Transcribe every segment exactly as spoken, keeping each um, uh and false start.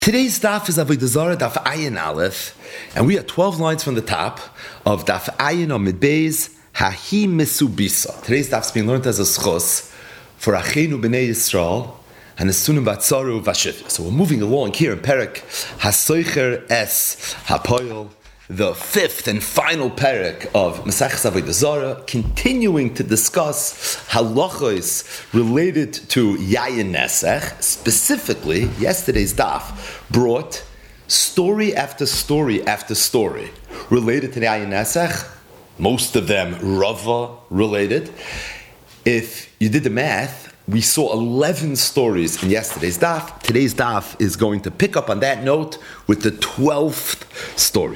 Today's daf is Avodah Zarah daf Ayin Aleph, and we are twelve lines from the top of daf Ayin Amid Beis Hahi Mesubisa. Today's daf is being learned as a schos for Achenu B'nei Yisrael and Esunim Batzaru Vashivya. So we're moving along here in Perek Hasoicher Es Hapoyel, the fifth and final perek of Maseches Avodah Zarah, continuing to discuss halachos related to Yayin Nesach. Specifically, yesterday's daf brought story after story after story related to the Yayin Nesach, most of them Rava related. If you did the math, we saw eleven stories in yesterday's daf. Today's daf is going to pick up on that note with the twelfth story.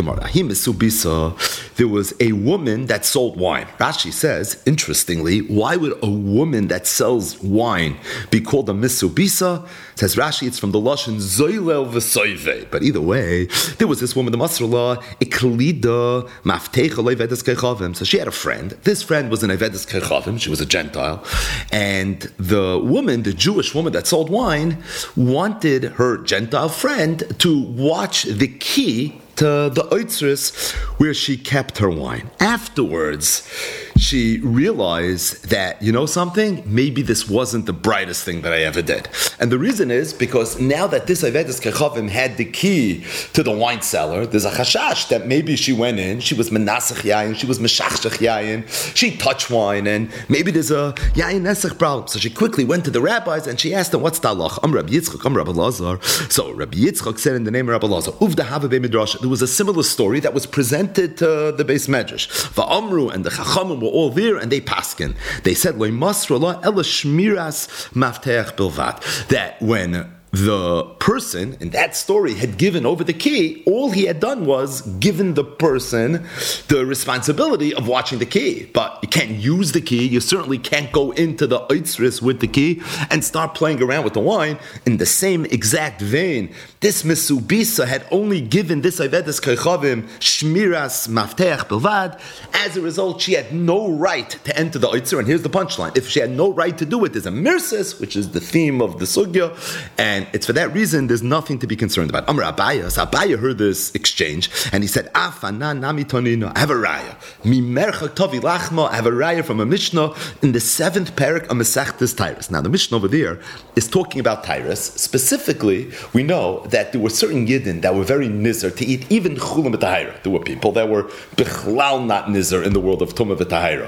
There was a woman that sold wine. Rashi says, interestingly, why would a woman that sells wine be called a misubisa? Says Rashi, it's from the Lashon Zoylel v'Soyve. But either way, there was this woman, the Masrullah, Iklida Maftecha Levedes Kechavim. So she had a friend. This friend was an Avedes Kechavim. She was a Gentile. And the woman, the Jewish woman that sold wine, wanted her Gentile friend to watch the key to the oitzris where she kept her wine. Afterwards, she realized that, you know something, maybe this wasn't the brightest thing that I ever did. And the reason is because now that this Avedes Kechavim had the key to the wine cellar, there's a chashash that maybe she went in, she was menasach yayin, she was meshachshach yayin, she touched wine, and maybe there's a yayin nesach problem. So she quickly went to the rabbis and she asked them, what's the halach? Am Rabbi Yitzchak, am Rabbi Lazar. So Rabbi Yitzchak said in the name of Rabbi Lazar, Uvda hava be midrash. There was a similar story that was presented to the Beis Medrash. Va'amru and the chachamim were all there, and they paskin. They said, "Lo masrala ela shmiras mafteach bilvat." That when the person in that story had given over the key, all he had done was given the person the responsibility of watching the key. But you can't use the key. You certainly can't go into the oitzris with the key and start playing around with the wine. In the same exact vein, this Misubisa had only given this Avedes Kechavim shmiras mafteach bilvad. As a result, she had no right to enter the oitzir. And here's the punchline: if she had no right to do it, there's a mirsis, which is the theme of the sugya, and it's for that reason there's nothing to be concerned about. Amr Abaya, so Abaya heard this exchange, and he said, Afana nami tonino, I have a raya. Mimercha tovi lachma, I have a raya from a Mishnah in the seventh parak of Masechtas Tyrus. Now the Mishnah over there is talking about Tyrus. Specifically, we know that there were certain Yidden that were very nizar to eat even chulam v'tahira. There were people that were bichlal not nizar in the world of tumah v'tahira.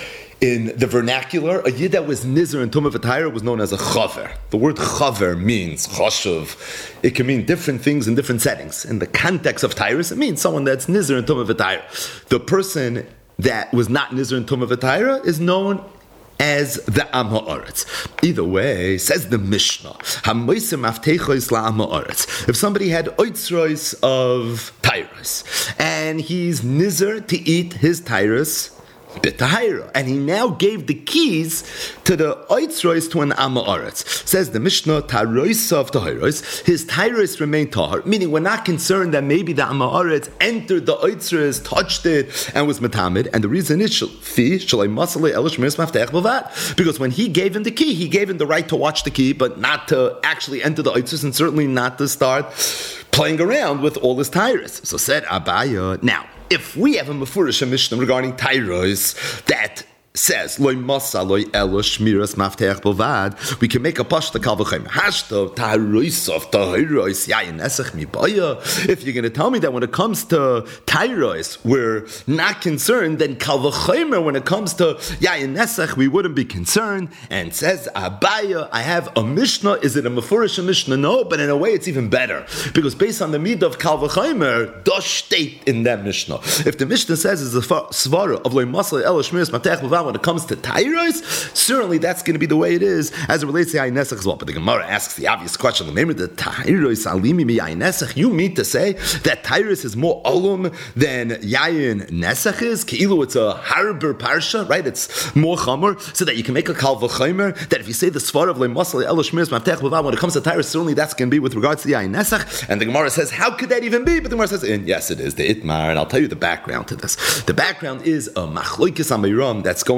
In the vernacular, a yid that was nizar and tumah v'tahira was known as a chaver. The word chaver means chashuv. It can mean different things in different settings. In the context of Tyrus, it means someone that's nizar and tumah v'tahira. The person that was not nizar and tumah v'tahira is known as the Am Ha'aretz. Either way, says the Mishnah, if somebody had oitzros of Tyrus, and he's nizar to eat his Tyrus b'tahira, and he now gave the keys to the oitzros to an Am Ha'aretz. Says the Mishnah, taroisa of tahiros, his Tyrus remained tahar, meaning we're not concerned that maybe the Am Ha'aretz entered the oitzros, touched it, and was matamid. And the reason is because when he gave him the key, he gave him the right to watch the key, but not to actually enter the oitzros, and certainly not to start playing around with all his Tyrus. So said Abaya, now, if we have a Mefurish Mishnah regarding Tyrus that says loy masa loy elo shmiras mafteach bovad, we can make a pashta kal v'chaim hashta Tyrus of Tyrus yayin nesach mibaya. If you're going to tell me that when it comes to Tyrus we're not concerned, then kal v'chaim when it comes to yayin nesach we wouldn't be concerned. And says Abaya, I have a Mishnah. Is it a Mefurish Mishnah? No, but in a way it's even better, because based on the midah of kal v'chaim, does state in that Mishnah. If the Mishnah says it's a svara of loy masa loy elo shmiras mafteach bovad when it comes to Tyrus, certainly that's going to be the way it is as it relates to Yayin Nesach as well. But the Gemara asks the obvious question: remember the Tyrus alimi mi Yayin Nesach? You mean to say that Tyrus is more olum than Yayin Nesach is? Keilu, it's a harbor parsha, right? It's more chamor, so that you can make a kal v'chaimer that if you say the svar of lemasal elo shmiras mafteach b'vav, when it comes to Tyrus, certainly that's going to be with regards to the Yayin Nesach. And the Gemara says, how could that even be? But the Gemara says, yes, it is the Itmar, and I'll tell you the background to this. The background is a machloikis amiram that's going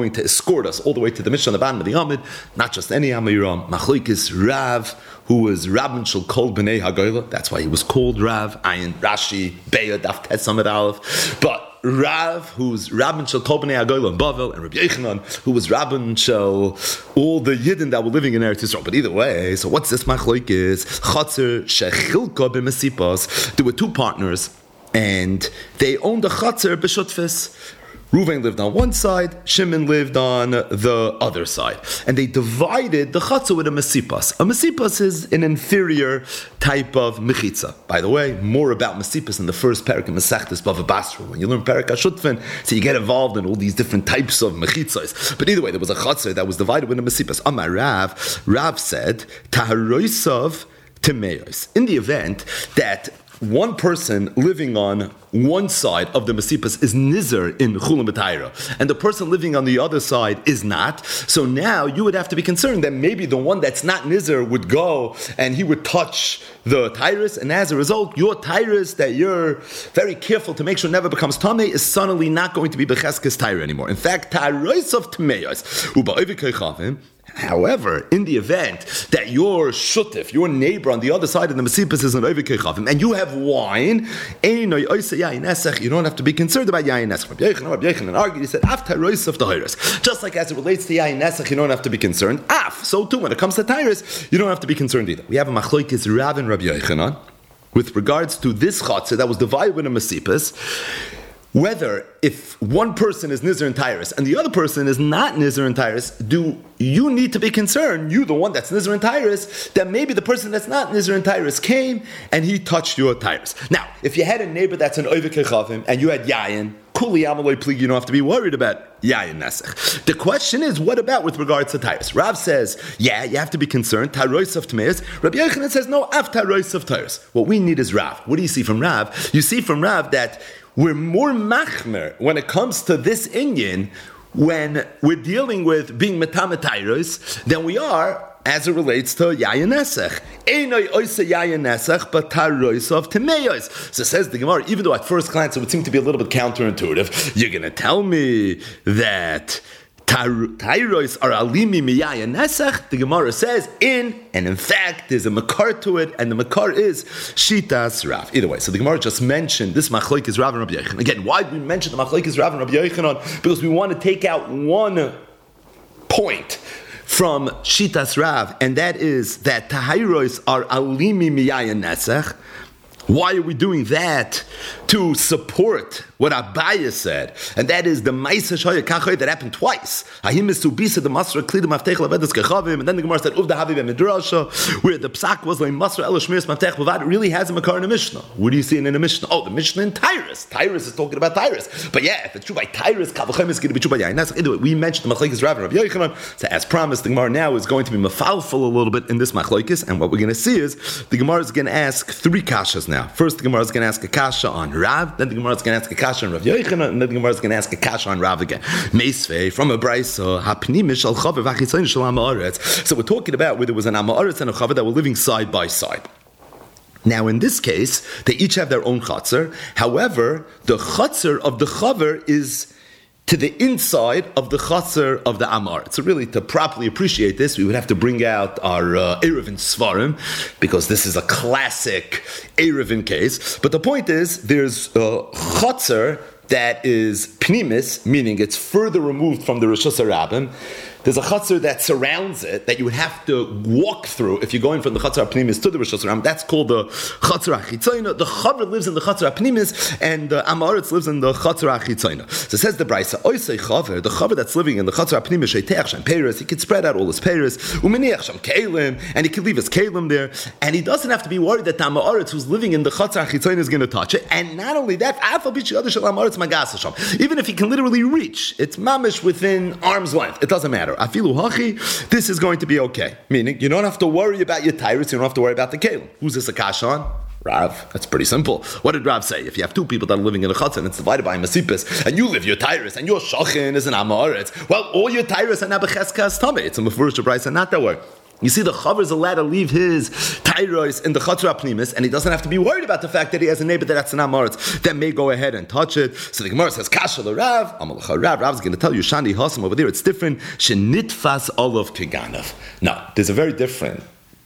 going to escort us all the way to the Mishnah on the bottom of the Amid, not just any Amiram, Machlokes Rav, who was Rabban Shel Kol Bnei Hagoyla. That's why he was called Rav. Ayin Rashi Beya Daf Tes Samad Aleph. But Rav, who's Rabban Shel Kol Bnei Hagoyla in Bavel, and Rabbi Yochanan, who was Rabban Shel all the Yidden that were living in Eretz Yisrael. But either way, so what's this machlokes? Chatzer Shechilka b'Mesipas. There were two partners, and they owned a chatzer b'Shutfis. Reuven lived on one side, Shimon lived on the other side. And they divided the chatzah with a mesipas. A mesipas is an inferior type of mechitza. By the way, more about mesipas in the first parak in Masechtas Bava Basra. When you learn parak HaShutfin, so you get involved in all these different types of mechitzas. But either way, there was a chatzah that was divided with a mesipas. Amar Rav, Rav said, Taharoisav Timeos. In the event that one person living on one side of the Mesipas is Nizer in Chulam B'Taira, and the person living on the other side is not. So now you would have to be concerned that maybe the one that's not Nizer would go and he would touch the Tyrus, and as a result, your Tyrus that you're very careful to make sure never becomes Tameh is suddenly not going to be Becheskes Tyra anymore. In fact, Tyros of Tmeyos, however, in the event that your shutif, your neighbor on the other side of the Mesipas is an Oivik Kechavim, and you have wine, you don't have to be concerned about Yayin Nesach. Rabbi Yochanan argued, he said, Af Tyros of Tyrus. Just like as it relates to Yayin Nesach, you don't have to be concerned. Af, so too, when it comes to Tyrus, you don't have to be concerned either. We have a machlokes Rav and Rabbi Yochanan with regards to this chatzah that was divided with a Mesipas, whether if one person is Nizer and Tyrus and the other person is not Nizer and Tyrus, do you need to be concerned, you the one that's Nizer and Tyrus, that maybe the person that's not Nizer and Tyrus came and he touched your Tyrus. Now, if you had a neighbor that's an Oivik Kechavim and you had Yayin, Kuli Amaloi Plig, you don't have to be worried about Yayin Nesach. The question is, what about with regards to Tyrus? Rav says, yeah, you have to be concerned, Tyros of Tmeis. Rabbi Yochanan says, no, Av Tyros of Tyrus. What we need is Rav. What do you see from Rav? You see from Rav that we're more machmer when it comes to this Inyan when we're dealing with being metamatairos than we are as it relates to Yayin Nesach. Einoi oisa Yayin Nesach, but tarois of Timeyos. So says the Gemara, even though at first glance it would seem to be a little bit counterintuitive, you're going to tell me that Tyros are alimi miyayin nesach. The Gemara says in, and in fact, there's a makar to it, and the makar is shitas Rav. Either way, so the Gemara just mentioned this machlokes Rav and Rabbi Yochanan. Again, why did we mention the machlokes Rav and Rabbi Yochanan? Because we want to take out one point from shitas Rav, and that is that Tyros are alimi miyayin nesach. Why are we doing that? To support what Abaya said, and that is the Ma'aseh Shoya Kachay that happened twice. Ahim Misubisa the Masra Klida Maftech Lavedas Kechavim, and then the Gemara said Uvda Haviv Midrasha, where the psak was like Masra El Shmiras Maftech Bavad. It really has a makar in the Mishnah. What do you see in the Mishnah? Oh, the Mishnah in Tyrus. Tyrus is talking about Tyrus. But yeah, if it's true by Tyrus, Kavachem is going to be true by Yain. Anyway, we mentioned the Machlokes Rav and Rabbi Yochanan. So as promised, the Gemara now is going to be mafalful a little bit in this Machlokes, and what we're going to see is the Gemara is going to ask three kashas now. First, the Gemara is going to ask a kasha on Rav, then the Gemara is going to ask a kasha on Rav Yochanan, and then the Gemara is going to ask a kasha on Rav again. Meisvei, from a brayso, hapnimish al chaver v'achitzayin shel ha'ma'aretz. So we're talking about where there was an ha'ma'aretz and a chaver that were living side by side. Now, in this case, they each have their own chatzar. However, the chatzar of the chaver is to the inside of the chatzar of the Amar. So really, to properly appreciate this, we would have to bring out our uh, Erevin Svarim, because this is a classic Erevin case. But the point is, there's a chatzar that is pnimis, meaning it's further removed from the Rosh Hashanah. There's a chatzar that surrounds it that you would have to walk through if you're going from the chatzar pnimis to the Rosh Hashanah. That's called the chatzar achitzaina. The chaver lives in the chatzar pnimis, and the amaretz lives in the chatzar achitzaina. So says the brayso, oisei chaver, the chaver that's living in the chatzar pnimis sheiteach sham peiros, he could spread out all his peiros, uminiach sham kelim, and he could leave his kelim there, and he doesn't have to be worried that the amaretz who's living in the chatzar achitzaina is going to touch it. And not only that, afal bichi other shel amaretz magas sham, even if he can literally reach, it's mamish within arm's length. It doesn't matter. Afilu hachi, this is going to be okay. Meaning, you don't have to worry about your tyrus, you don't have to worry about the kelim. Who's this a kash on? Rav. That's pretty simple. What did Rav say? If you have two people that are living in a chutzah and it's divided by a masipis, and you live your tyrus, and your shachin is an amaretz, well, all your tyrus are nabacheskas tameh. It's a mefurish brayso, not that word. You see, the chaver is allowed to leave his tairos in the chatzar apnimis, and he doesn't have to be worried about the fact that he has a neighbor that's an amoritz that may go ahead and touch it. So the Gemara says, kasha l'Rav, amalcha Rav. Rav's going to tell you, shani hasam over there, it's different. Shenitfas olav keganav. Now, there's a very different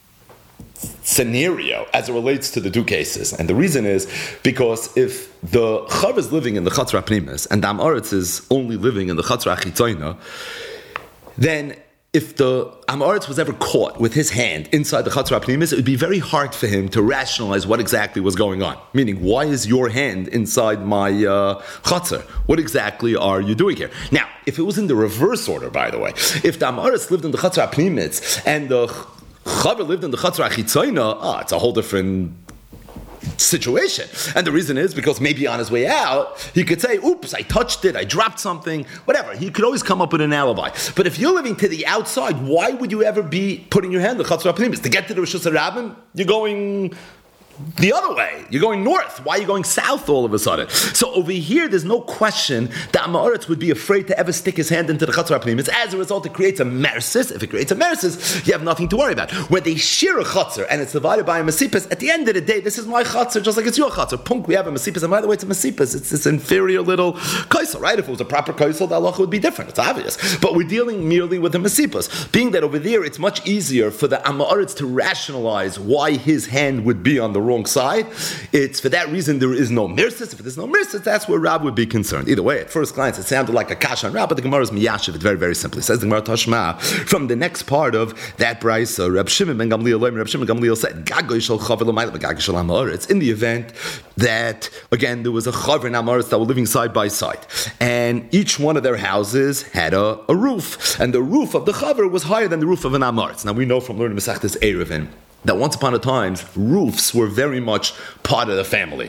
scenario as it relates to the two cases, and the reason is because if the chaver is living in the chatzar apnimis and the amoritz is only living in the chatzar achitzoina, then if the Amoritz was ever caught with his hand inside the Chatzar HaPnimis, it would be very hard for him to rationalize what exactly was going on. Meaning, why is your hand inside my uh, Chatzar? What exactly are you doing here? Now, if it was in the reverse order, by the way, if the Amoritz lived in the Chatzar HaPnimis and the Chaver lived in the Chatzar HaChitzoina, ah, it's a whole different situation. And the reason is because maybe on his way out, he could say, oops, I touched it, I dropped something, whatever. He could always come up with an alibi. But if you're living to the outside, why would you ever be putting your hand in the Chatzar HaPnimis? To get to the Rosh Hashanah, you're going the other way. You're going north. Why are you going south all of a sudden? So over here, there's no question that Amoritz would be afraid to ever stick his hand into the Chatzar HaPnimis. As a result, it creates a mersis. If it creates a mersis, you have nothing to worry about. When they share a Chatzar and it's divided by a Mesipus, at the end of the day, this is my Chatzar, just like it's your Chatzar. Punk, we have a Mesipus, and by the way, it's a Mesipus. It's this inferior little kaisel, right? If it was a proper kaisel, the halacha would be different. It's obvious. But we're dealing merely with a Mesipus. Being that over there, it's much easier for the Amoritz to rationalize why his hand would be on the wrong side. It's for that reason there is no mirsis. If there's no mirsis, that's where Rab would be concerned. Either way, at first glance, it sounded like a kasha on Rab, but the Gemara is miyashiv. It very, very simply says the Gemara Tashma from the next part of that brayso. Reb Shimon ben Gamliel, Reb Shimon ben Gamliel said, "Gagoy shel chaver l'mayla, gagoy shel amoritz." In the event that again there was a chaver and amoritz that were living side by side, and each one of their houses had a, a roof, and the roof of the chaver was higher than the roof of an amoritz. Now we know from learning Masechtas Eruvin that once upon a time, roofs were very much part of the family.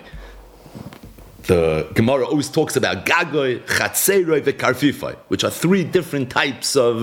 The Gemara always talks about gagoy, chatzeroy, vekarfifai, which are three different types of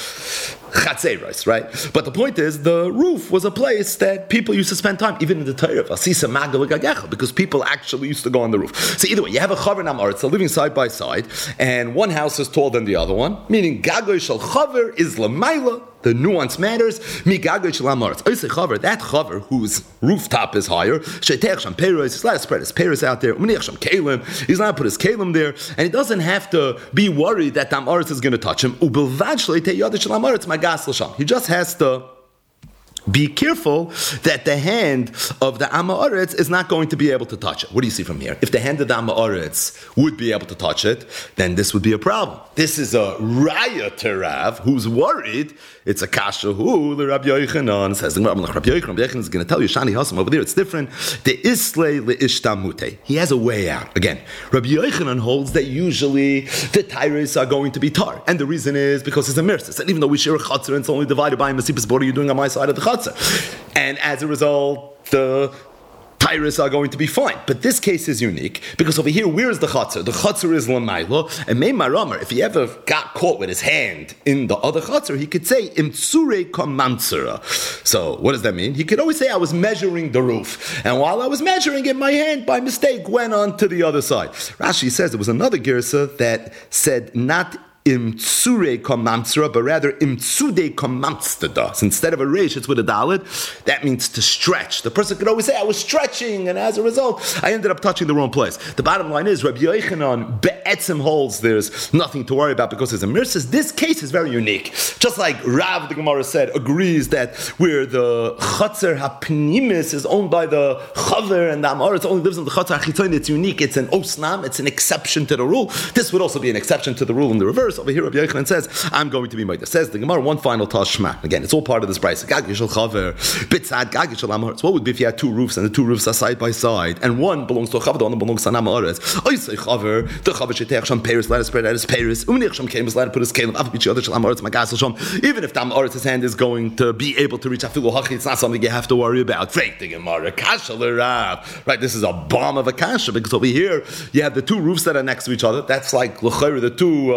chatzeros, right? But the point is, the roof was a place that people used to spend time, even in the Torah of Asisa Magal Gagecha, because people actually used to go on the roof. So either way, you have a chaver and amoritz, they're living side by side, and one house is taller than the other one, meaning gagoy shel chaver is l'mayla. The nuance matters. Mi gagoy shel amoritz. Oisei chaver, that chaver whose rooftop is higher, sheiteach sham peiros, he's allowed to spread his peiros out there. Umniach sham kalim, he's allowed to put his kalim there, and he doesn't have to be worried that the amoritz is going to touch him. Ubilvad shleitei yad shel amoritz magas l'sham. He just has to be careful that the hand of the Amoritz is not going to be able to touch it. What do you see from here? If the hand of the Amoritz would be able to touch it, then this would be a problem. This is a Raya Terav who's worried. It's a kasha who the Rabbi Yochanan says. Rabbi Yochanan, Rabbi Yochanan is going to tell you, Shani Hasam over there, it's different. The Islay leishtamute. He has a way out. Again, Rabbi Yochanan holds that usually the Tyrus are going to be tar, and the reason is because it's a mirsis. And even though we share a chatzar and it's only divided by a masipus, what are you doing on my side of the chatzar? And as a result, the Tyrus are going to be fine. But this case is unique because over here, where is the chatzar? The chatzar is l'maylo, and Mei Maramar, if he ever got caught with his hand in the other chatzar, he could say imtsure kamansura. So what does that mean? He could always say, I was measuring the roof, and while I was measuring it, my hand by mistake went on to the other side. Rashi says there was another girsa that said not imtsure komamtsura, but rather imtsude komamtstada. So instead of a resh, it's with a dalet. That means to stretch. The person could always say, I was stretching, and as a result, I ended up touching the wrong place. The bottom line is, Rabbi Yochanan be'etzim holds there's nothing to worry about because there's a mirsis. This case is very unique. Just like Rav, the Gemara said, agrees that where the chatzar hapnimis is owned by the chaver and the amoritz only lives in the chatzar hachitzon, it's unique. It's an osnam. It's an exception to the rule. This would also be an exception to the rule in the reverse. Over here, Rabbi Yochanan says, I'm going to be Maida. Says the Gemara, one final tashma. Again, it's all part of this price. What would be if you had two roofs and the two roofs are side by side and one belongs to a chaver, the other belongs to an amoritz? I say chaver, the chaver sheteach sham peiros, let us spread out his peiros. Umniach sham kelim, let us put his kelim. Af bichi other shal amoritz magasel sham. Even if the amoritz's hand is going to be able to reach afilu hachi, it's not something you have to worry about. Freik the Gemara, kasha l'Rav. Right, this is a bomb of a kasha because over here you have the two roofs that are next to each other. That's like l'chayr, the two uh,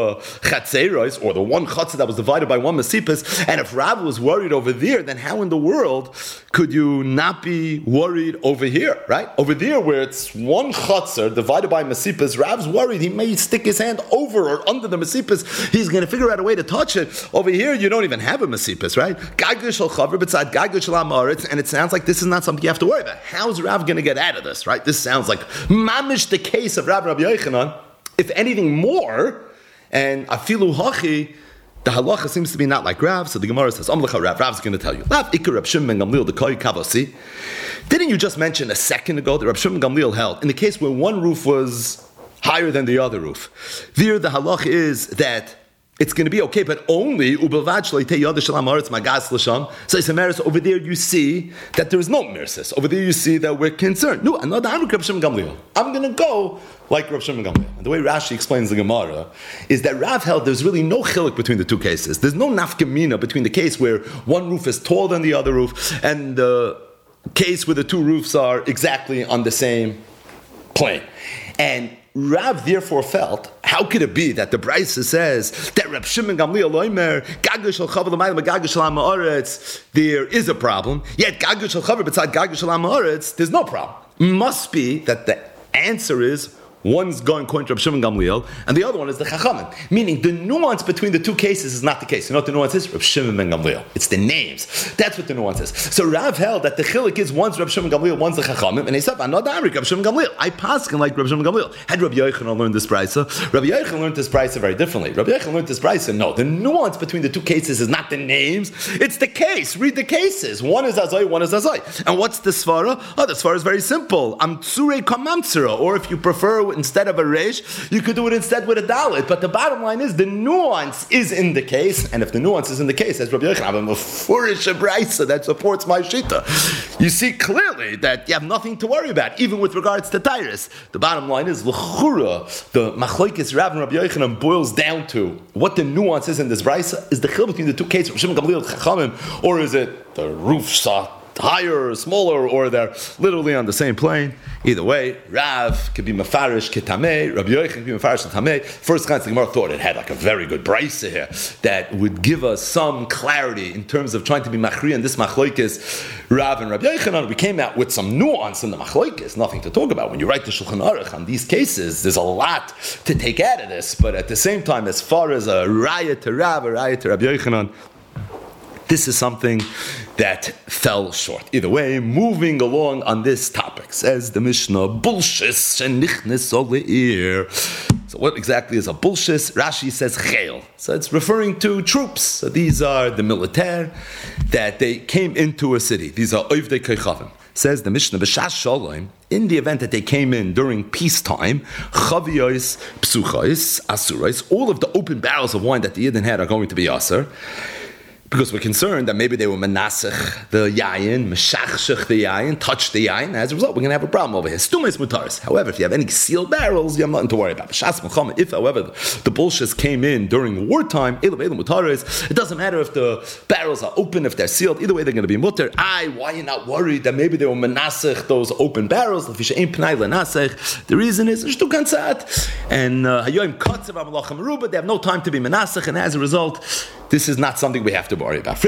chatzeros, or the one chatzah that was divided by one mesipus, and if Rav was worried over there, then how in the world could you not be worried over here, right? Over there where it's one chatzah divided by mesipus, Rav's worried he may stick his hand over or under the mesipus, he's going to figure out a way to touch it. Over here, you don't even have a mesipus, right? Gagul shel chaver b'tzad gagul shel ha'aretz, and it sounds like this is not something you have to worry about. How's Rav going to get out of this, right? This sounds like mamish the case of Rav Rabbi Yochanan. If anything more, and afilu hachi, the halacha seems to be not like Rav, so the Gemara says, Amlecha Rav, Rav's going to tell you. Rav Ikar Rab Shimon ben Gamliel the Koi Kavasi. Didn't you just mention a second ago that Rab Shimon ben Gamliel held, in the case where one roof was higher than the other roof? There the halacha is that it's going to be okay, but only ubelvad shleitei yad shalam haaretz magas l'sham. So it's a meris. Over there you see that there is no mersis. Over there you see that we're concerned. No, another I'm Rab Shimon Gamliel. I'm going to go like Rab Shimon Gamliel. And the way Rashi explains the Gemara is that Rav held there's really no chiluk between the two cases. There's no nafkamina between the case where one roof is taller than the other roof and the case where the two roofs are exactly on the same plane. And Rav therefore felt, how could it be that the Brisa says that Rab Shimon Gamliel loimer gagul shel chaver l'mayla gagul shel ha'aretz, there is a problem, yet gagul shel chaver b'tzad gagul shel ha'aretz, there's no problem. Must be that the answer is one's going according to Rab Shimon Gamliel, and the other one is the Chachamim. Meaning, the nuance between the two cases is not the case. You know what the nuance is? Rab Shimon ben Gamliel. It's the names. That's what the nuance is. So Rav held that the chiluk is one's Rab Shimon Gamliel, one's the Chachamim, and he said, "I'm not Amrik, Rab Shimon Gamliel. I paskin like Rab Shimon Gamliel." Had Rabbi Yochanan learned this brisa? Rabbi Yochanan learned this brisa very differently. Rabbi Yochanan learned this brisa. No, the nuance between the two cases is not the names. It's the case. Read the cases. One is Azai, one is Azai. And what's the svara? Oh, the svara is very simple. Amtsure kamamtsura, or if you prefer, instead of a reish, you could do it instead with a dalit. But the bottom line is the nuance is in the case, and if the nuance is in the case, as Rabbi Yochanan, I'm a furish brisa that supports my shita. You see clearly that you have nothing to worry about, even with regards to Tyrus. The bottom line is l'chura. The machlokes Rav and Rabbi Yochanan boils down to what the nuance is in this brisa. Is the chil between the two cases, Rab Shimon Gamliel Chachamim, or is it the roof shot higher or smaller, or they're literally on the same plane? Either way, Rav could be mafarish ketameh, Rabbi Yochanan could be mafarish ketameh. First glance, the Gemara thought it had like a very good brisa here that would give us some clarity in terms of trying to be machri and this machlokes Rav and Rabbi Yochanan. We came out with some nuance in the machlokes, nothing to talk about. When you write the Shulchan Aruch on these cases, there's a lot to take out of this. But at the same time, as far as a raya to Rav, a raya to Rabbi Yochanan, this is something that fell short. Either way, moving along on this topic, says the Mishnah, bulshis shenichnes oleir. So what exactly is a bulshis? Rashi says chel. So it's referring to troops. So these are the militaire that they came into a city. These are oivdei kechavim. Says the Mishnah, b'shas shalom, in the event that they came in during peacetime, chaviyos, psuchos, asuros, all of the open barrels of wine that the Yidden had are going to be aser. Because we're concerned that maybe they were menasech the yayin, meshachshech the yayin, touch the yayin. As a result, we're going to have a problem over here. Stumes mutaris. However, if you have any sealed barrels, you have nothing to worry about. If, however, the bullshits came in during wartime, it doesn't matter if the barrels are open, if they're sealed. Either way, they're going to be mutter. Aye, why are you not worried that maybe they were menasech those open barrels? The reason is and uh, they have no time to be menasech, and as a result, this is not something we have to worry about.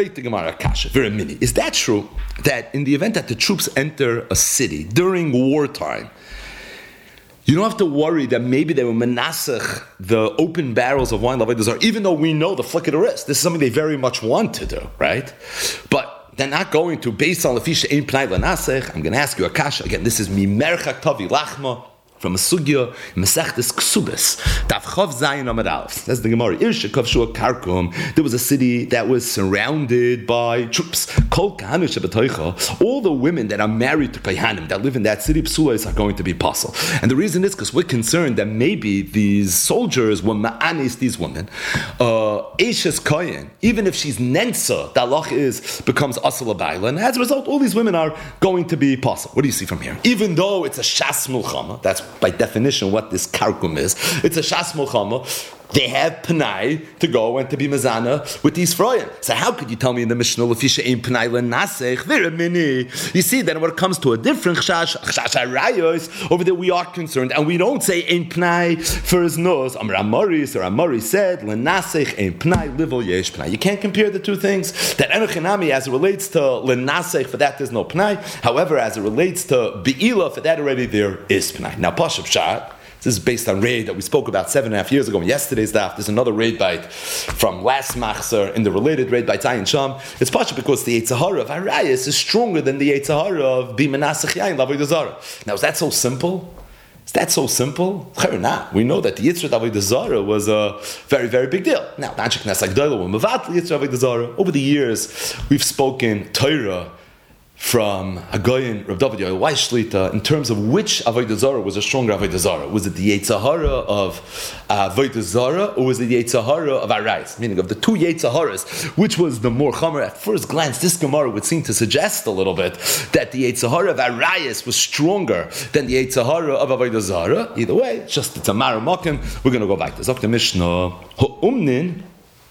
Is that true that in the event that the troops enter a city during wartime, you don't have to worry that maybe they will menasech the open barrels of wine, even though we know the flick of the wrist? This is something they very much want to do, right? But they're not going to, based on the fish ein pnai lanasech. I'm going to ask you a kasha. Again, this is mimerchak tavi lachma, from a sugya, Masechtes Ksubis, Daf Chav Zayin Amud Aleph. That's the Gemara. Irshe Kavshu Karkum. There was a city that was surrounded by troops. Kol Kahanu Shebetoicha. All the women that are married to Kohanim that live in that city, Psulas, are going to be puzzled. And the reason is because we're concerned that maybe these soldiers were ma'anis, these women. Eishes Kohen, even if she's Nensa, the halach is, becomes Asal Abayla. And as a result, all these women are going to be puzzled. What do you see from here? Even though it's a Shas Mulchama, that's by definition what this karkum is. It's a shas mulchama. they have Pnai to go and to be Mazana with these Froyim. So how could you tell me in the Mishnah, Lefisha Ein Pnai L'Nasech, V'Remini? You see, then when it comes to a different Chash, Chash HaRayos, over there we are concerned, and we don't say Ein Pnai for his nose. Amar Amoris, or Amori said, L'Nasech Ein Pnai, Livol Yesh Pnai. You can't compare the two things. That Enochinami, as it relates to L'Nasech, for that there's no Pnai. However, as it relates to Be'ila, for that already there is Pnai. Now, Pashup Shah, this is based on raid that we spoke about seven and a half years ago in yesterday's daf. There's another raid bite from last machzer in the related raid bite Zayin Sham. It's partially because the Yetzer Hara of Harayas is stronger than the Yetzer Hara of Bimanasach Yain L'Avodah Zarah. Now, is that so simple? Is that so simple? Nah. We know that the Yitzhak Avodah Zarah was a very, very big deal. Now, Nanchik Nesak Doilo and Mavat Yitzhak Avodah Zarah. Over the years, we've spoken Torah from Hagoyin, Rav David Yoel Weiss Shlita, in terms of which Avodah Zarah was a stronger Avodah Zarah. Was it the Yetzer Hara of uh, Avodah Zarah, or was it the Yetzer Hara of Arayis? Meaning, of the two Yetzer Haras, which was the more Chomer? At first glance, this Gemara would seem to suggest a little bit that the Yetzer Hara of Arayis was stronger than the Yetzer Hara of Avodah Zarah. Either way, it's just it's a Mara Mokim. We're going to go back to Zok the Mishnah. Ha'umnin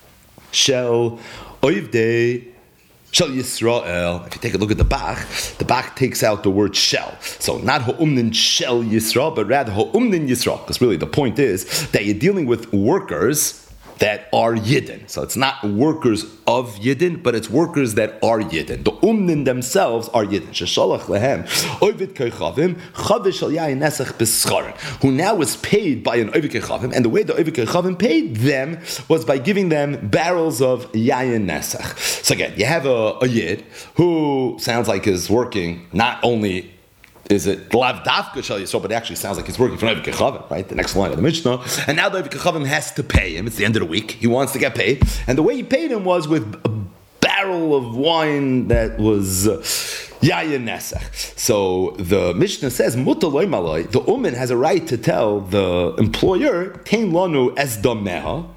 shel oivdei Shel Yisrael. If you take a look at the Bach, the Bach takes out the word shel. So not ha'umnin shel Yisrael, but rather ha'umnin Yisrael. Because really the point is that you're dealing with workers that are Yidden. So it's not workers of Yidden, but it's workers that are Yidden. The Umnin themselves are Yidden. Sheshalach lehem ovid kechavim chavish shel yayin nesach b'scharim, who now is paid by an ovid kechavim, and the way the ovid kechavim paid them was by giving them barrels of yayin nesach. So again, you have a, a Yid who sounds like is working not only is it lav dafka shel Yisrael, but it actually sounds like he's working for Oivik Kechavim, right? The next line of the Mishnah. And now the Oivik Kechavim has to pay him. It's the end of the week. He wants to get paid. And the way he paid him was with a barrel of wine that was uh, Yayin Nesach. So the Mishnah says, Mutaloi Maloi, the Uman has a right to tell the employer, Tein Lanu es dameha.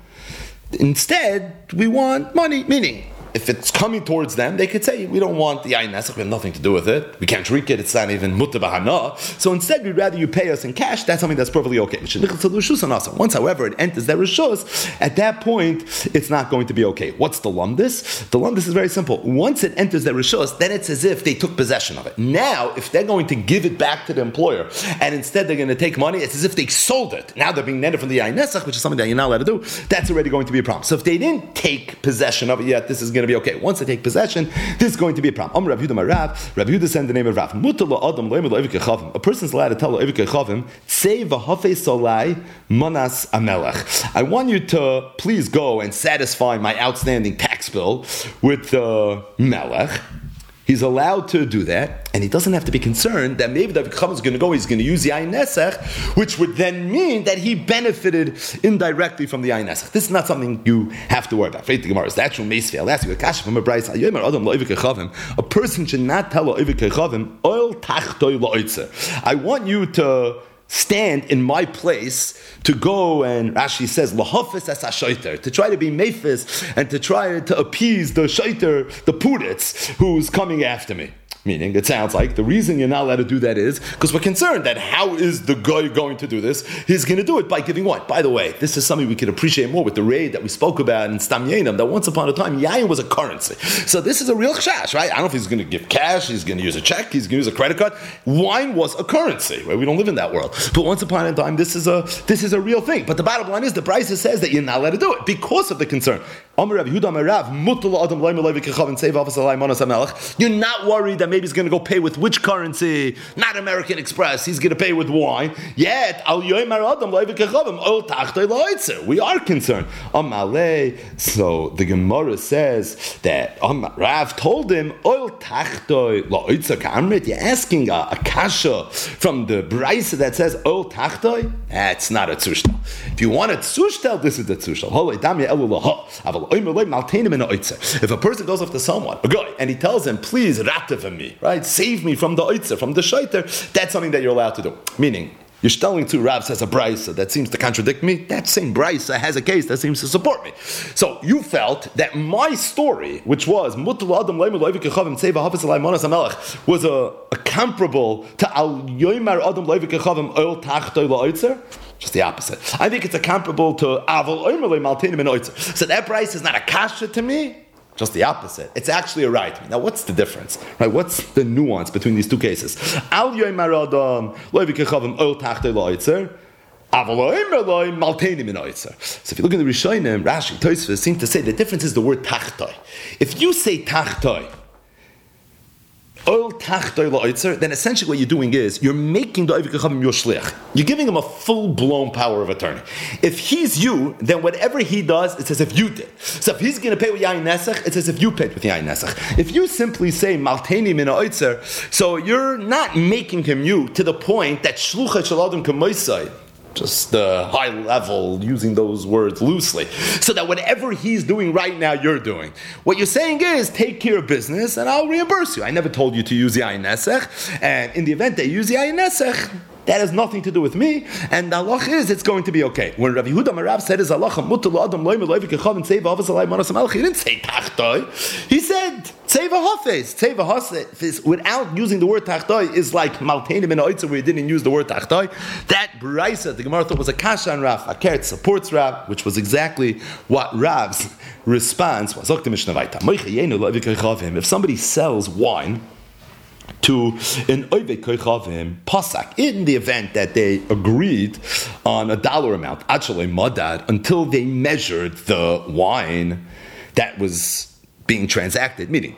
Instead, we want money, meaning, if it's coming towards them, they could say, we don't want the Yayin Nesach, we have nothing to do with it. We can't drink it, it's not even Mutta Bahana. So instead, we'd rather you pay us in cash. That's something that's perfectly okay. Once, however, it enters their Rishus, at that point, it's not going to be okay. What's the Lumdis? The Lumdis is very simple. Once it enters their Rishus, then it's as if they took possession of it. Now, if they're going to give it back to the employer, and instead they're going to take money, it's as if they sold it. Now they're being netted from the Yayin Nesach, which is something that you're not allowed to do. That's already going to be a problem. So if they didn't take possession of it yet, this is going to be okay. Once they take possession, this is going to be a problem. Rav Yehuda Marav, Rav Yehuda said the name of Rav. A person's allowed to tell Oivik Kechavim, Tzei v'hafei solai manas amelech. I want you to please go and satisfy my outstanding tax bill with the uh, melech. He's allowed to do that, and he doesn't have to be concerned that maybe the Kechavim is going to go, he's going to use the Yayin Nesach, which would then mean that he benefited indirectly from the Yayin Nesach. This is not something you have to worry about. Faith the Gemara is actual Meisvei. I'll ask you a kasha from a brayso. A person should not tell Oivik Kechavim, Oil tachtoi la'oitzer. I want you to stand in my place to go and Rashi says lahafis as hashoiter, to try to be mephis and to try to appease the shoiter, the puritz who's coming after me. Meaning, it sounds like the reason you're not allowed to do that is because we're concerned that how is the guy going to do this? He's going to do it by giving what? By the way, this is something we could appreciate more with the raid that we spoke about in Stam Yenim, that once upon a time, Yayin was a currency. So this is a real chash, right? I don't know if he's going to give cash, he's going to use a check, he's going to use a credit card. Wine was a currency, right? We don't live in that world. But once upon a time, this is a this is a real thing. But the bottom line is, the Brisa says that you're not allowed to do it because of the concern. You're not worried that maybe he's going to go pay with which currency? Not American Express. He's going to pay with wine. Yet, we are concerned. So the Gemara says that Rav told him, you're asking a, a kasha from the Brisa that says oil tachtoi? That's not a tzushtel. If you want a tzushtel, this is the tzushtel. If a person goes up to someone, a guy, and he tells him, please ratif me, right? Save me from the oitzer, from the shaiter, that's something that you're allowed to do. Meaning, You're telling two Rav says a brisa that seems to contradict me. That same brisa has a case that seems to support me. So you felt that my story, which was was a, a comparable to Al Yomer Adam Levi Kechavim Oil Tachtoi La'oitzer. Just the opposite. I think it's a comparable to Aval Omer Le Maltenim and Oitzer. So that brisa is not a kasha to me. Just the opposite. It's actually a right. Now, what's the difference? Right? What's the nuance between these two cases? Al Yomer Adam Levi Kechavim Oil Tachtoi La'oitzer. So if you look at the Rishonim, Rashi, Tosfos seem to say the difference is the word tachtoi. If you say tachtoi, oil tachtoi la'oitzer, then essentially what you're doing is you're making the Oivik Kechavim your shliach. You're giving him a full-blown power of attorney. If he's you, then whatever he does, it's as if you did. So if he's going to pay with yain nesach, it's as if you paid with yain nesach. If you simply say malteni min ha'oitzer, so you're not making him you to the point that shluchat shel adam k'moisai, just the uh, high level, using those words loosely, so that whatever he's doing right now, you're doing. What you're saying is, take care of business, and I'll reimburse you. I never told you to use Yain Nesach, and in the event they use Yain Nesach, that has nothing to do with me, and the halach is, it's going to be okay. When Rabbi Yehuda Marav said his halacha, mutal adam loy meloy v'kechavim tzeva havas alay manas amalchi, he didn't say tachtoi, he said tzeva hafez. Tzeva hafez, without using the word tachtoi, is like malteinim in oitzer where he didn't use the word tachtoi. That brisa, the Gemara thought was a kasha on Rav, a keret supports Rav, which was exactly what Rav's response was. If somebody sells wine to an Oivei Koichavim Pasak, in the event that they agreed on a dollar amount, actually Madad, until they measured the wine that was being transacted, meaning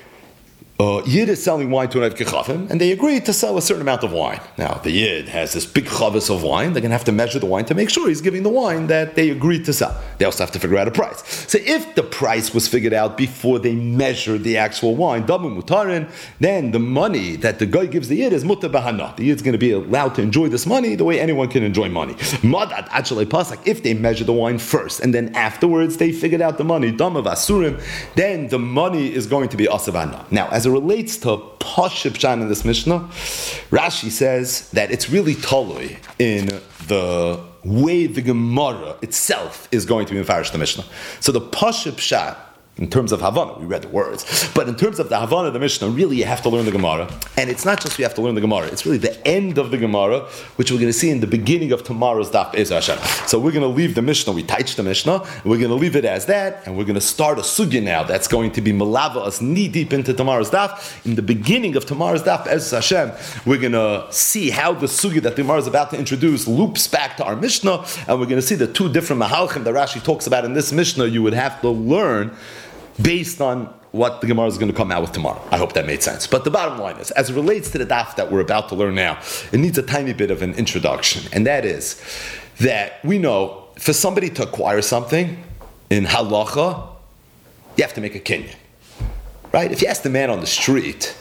Uh, Yid is selling wine to an Oivei Kechavim, and they agreed to sell a certain amount of wine. Now, the Yid has this big chavis of wine. They're going to have to measure the wine to make sure he's giving the wine that they agreed to sell. They also have to figure out a price. So if the price was figured out before they measured the actual wine, damu mutarin, then the money that the guy gives the Yid is mutar bahana. The Yid's going to be allowed to enjoy this money the way anyone can enjoy money. Madad actually pasak, if they measure the wine first, and then afterwards they figured out the money, dama vasurim, then the money is going to be asavana. Now, as a relates to Pashib Shan in this Mishnah, Rashi says that it's really totally in the way the Gemara itself is going to be mefarish the Mishnah. So the Pashib Shan, in terms of Havana, we read the words, but in terms of the Havana of the Mishnah, really you have to learn the Gemara. And it's not just we have to learn the Gemara, it's really the end of the Gemara, which we're going to see in the beginning of tomorrow's Daf Be'ez Hashem. So we're going to leave the Mishnah, we touch the Mishnah, and we're going to leave it as that, and we're going to start a sugya now that's going to be malava us knee deep into tomorrow's Daf. In the beginning of tomorrow's Daf Be'ez Hashem, we're going to see how the sugya that the Gemara is about to introduce loops back to our Mishnah, and we're going to see the two different mahalchim that Rashi talks about in this Mishnah you would have to learn based on what the Gemara is going to come out with tomorrow. I hope that made sense. But the bottom line is, as it relates to the daf that we're about to learn now, it needs a tiny bit of an introduction. And that is that we know for somebody to acquire something in halacha, you have to make a kinyan. Right? If you ask the man on the street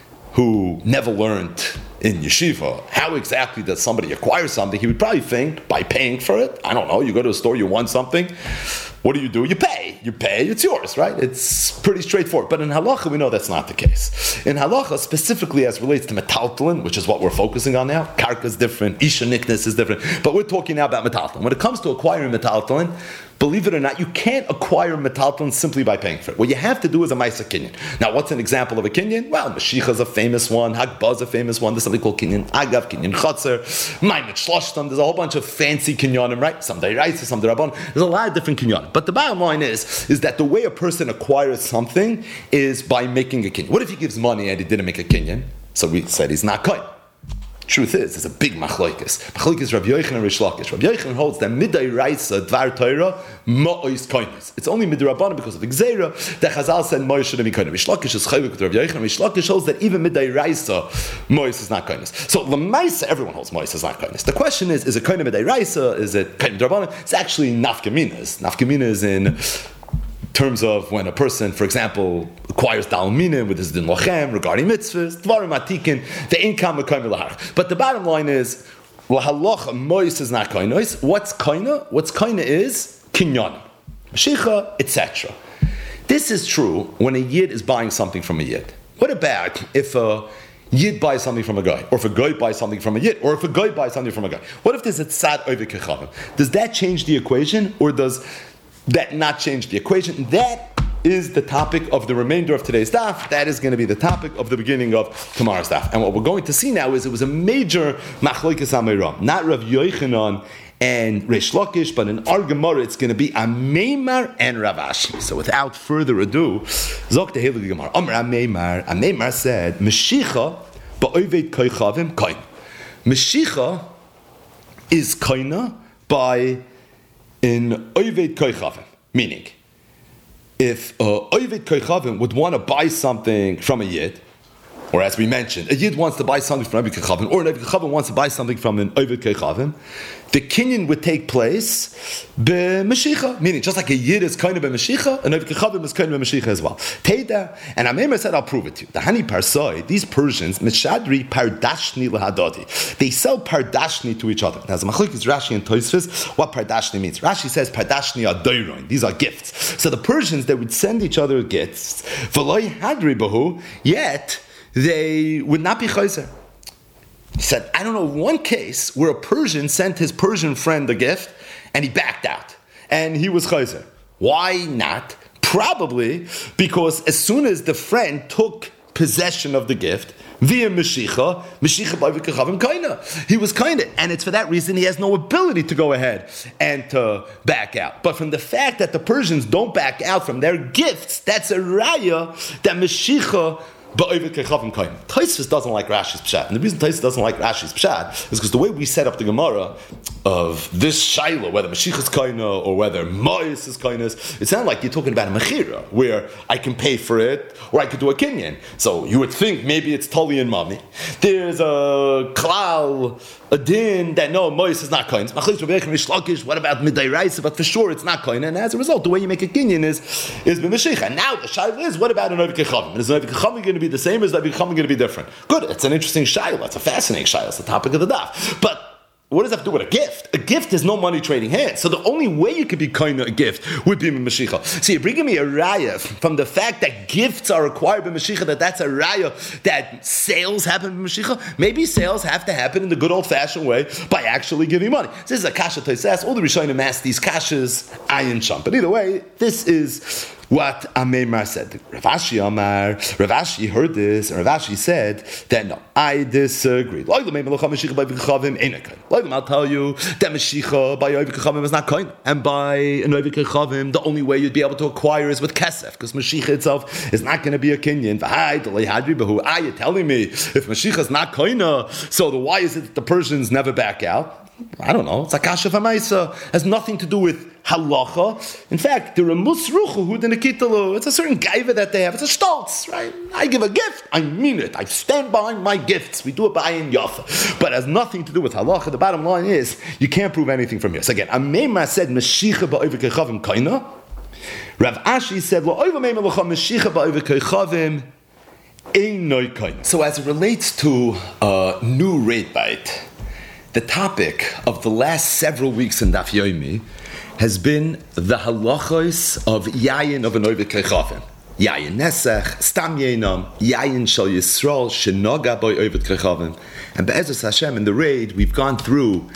who never learned in yeshiva, how exactly does somebody acquire something, he would probably think by paying for it. I don't know, you go to a store, you want something, what do you do? You pay. You pay, it's yours, right? It's pretty straightforward. But in halacha, we know that's not the case. In halacha, specifically as relates to metaltalin, which is what we're focusing on now, karka is different, isha niknas is different, but we're talking now about metaltalin. When it comes to acquiring metaltalin, believe it or not, you can't acquire metaltalin simply by paying for it. What you have to do is a ma'aser kinyan. Now, what's an example of a kinyan? Well, Mashiach is a famous one, Hagbah is a famous one, there's something called kinyan agav, kinyan chatzar, ma'amet shloshtam, there's a whole bunch of fancy kinyanim, right? Some deraisa, some derabban, there's a lot of different kinyanim. But the bottom line is, is that the way a person acquires something is by making a kinyan. What if he gives money and he didn't make a kinyan? So we said he's not kohen. Truth is, there's a big machlokes. Machlokes Rabbi Yochanan and Rish Lakish. Rabbi Yochanan holds that midday raisa dvar Torah ma'ois koines. It's only midrabanan because of the gzeira that Chazal said ma'ois shouldn't be koines. Rish Lakish is chayvik with Rabbi Yochanan. Rish Lakish holds that even midday raisa ma'ois is not koines. So l'maisa everyone holds ma'ois is not koines. The question is: is it koine midday raisa? Is it koine midrabanan? It's actually nafkaminas. Nafkaminas in terms of when a person, for example, acquires dalminim with his din lochem regarding mitzvahs, dvarim atikin, the income of koine lahar. But the bottom line is, lahalocha mois is not koinos. What's koina? What's koina is kinyan, mashicha, et cetera. This is true when a yid is buying something from a yid. What about if a Yid buys something from a guy, or if a guy buys something from a Yid, or if a guy buys something from a guy. What if there's a tzad over kechavim? Does that change the equation, or does that not change the equation? That is the topic of the remainder of today's daf. That is going to be the topic of the beginning of tomorrow's daf. And what we're going to see now is it was a major machlokes amayram, not Rav Yochanan and Reish Lakish, but in our Gemara it's going to be Ameimar and Rav Ashi. So without further ado, Zok the Heilige Gemara. Amar Ameimar. Ameimar said, Meshicha ba'oved koichavim koin. Meshicha is koina by in oved koichavim. Meaning, if uh, oved koichavim would want to buy something from a yid, or as we mentioned, a yid wants to buy something from an oved koichavim, or an oved koichavim wants to buy something from an oved koichavim, the kinyan would take place b'meshicha, meaning just like a yid is kind of b'meshicha, an oved koichavim is kind of b'meshicha as well. Teda, and Ameimar said, I'll prove it to you. The Hani Parsoi, these Persians, mishadri pardashni lahadati, they sell pardashni to each other. Now, as machlokes Rashi and Tosfos, what pardashni means? Rashi says pardashni are doiroin. These are gifts. So the Persians, they would send each other gifts. V'loi hadri bahu, yet they would not be chayzer. He said, I don't know one case where a Persian sent his Persian friend a gift and he backed out. And he was chayzer. Why not? Probably because as soon as the friend took possession of the gift, via Meshicha, Meshicha by Vikachavim Kaina. He was kind of, and it's for that reason he has no ability to go ahead and to back out. But from the fact that the Persians don't back out from their gifts, that's a raya that Meshicha Tosfos doesn't like Rashi's pshat, and the reason Tosfos doesn't like Rashi's pshat is because the way we set up the Gemara of this shaila, whether Mashiach is kaina or whether Mois is kainas, it sounds like you're talking about a mechira where I can pay for it or I could do a kinyan. So you would think maybe it's tali and mami. There's a klal, a din that no Mois is not kaina. What about midayraisa? But for sure it's not kaina, and as a result, the way you make a kinyan is is b'mashiach. And now the shaila is, what about an oved kechavim? Is an oved kechavim going to be the same, as that becoming going to be different? Good, it's an interesting shayla. It's a fascinating shayla. It's the topic of the daf. But what does that have to do with a gift? A gift is no money trading hands. So the only way you could be kind of a gift would be Mashiach. So you're bringing me a raya from the fact that gifts are acquired by Mashiach, that that's a raya that sales happen by Mashiach. Maybe sales have to happen in the good old-fashioned way by actually giving money. So this is a kasha toisas. All the Rishonim ask these kashas, ayin sham. But either way, this is what Ameimar said. Rav Ashi Amar, Rav Ashi heard this, and Rav Ashi said that no, I disagree. I'll tell you that Meshicha by Oved Kechavim is not koin, and by an Oved Kechavim, the only way you'd be able to acquire is with kesef, because Meshicha itself is not going to be a kinyan. Ah, you're telling me if Meshicha is not koina, so the, why is it that the Persians never back out? I don't know. It's a kasha famaisa. Has nothing to do with halacha. In fact, they're a musruchu who didn't kitalo. It's a certain gaiva that they have. It's a stoltz, right? I give a gift, I mean it. I stand behind my gifts. We do it by in yafa. But it has nothing to do with halacha. The bottom line is, you can't prove anything from here. So again, Ameimar said, Meshicha ba'oved kechavim kaina. Rav Ashi said, La'oiva meimar l'cha Meshicha ba'oved kechavim einoi kaina. So as it relates to a new raid bite, the topic of the last several weeks in Daf Yomi has been the halachos of yayin of an oved kechavim. Yayin nesach, stam yainam, yayin shal Yisrael, shenoga by oved kechavim. And be'ezus Hashem, in the raid, we've gone through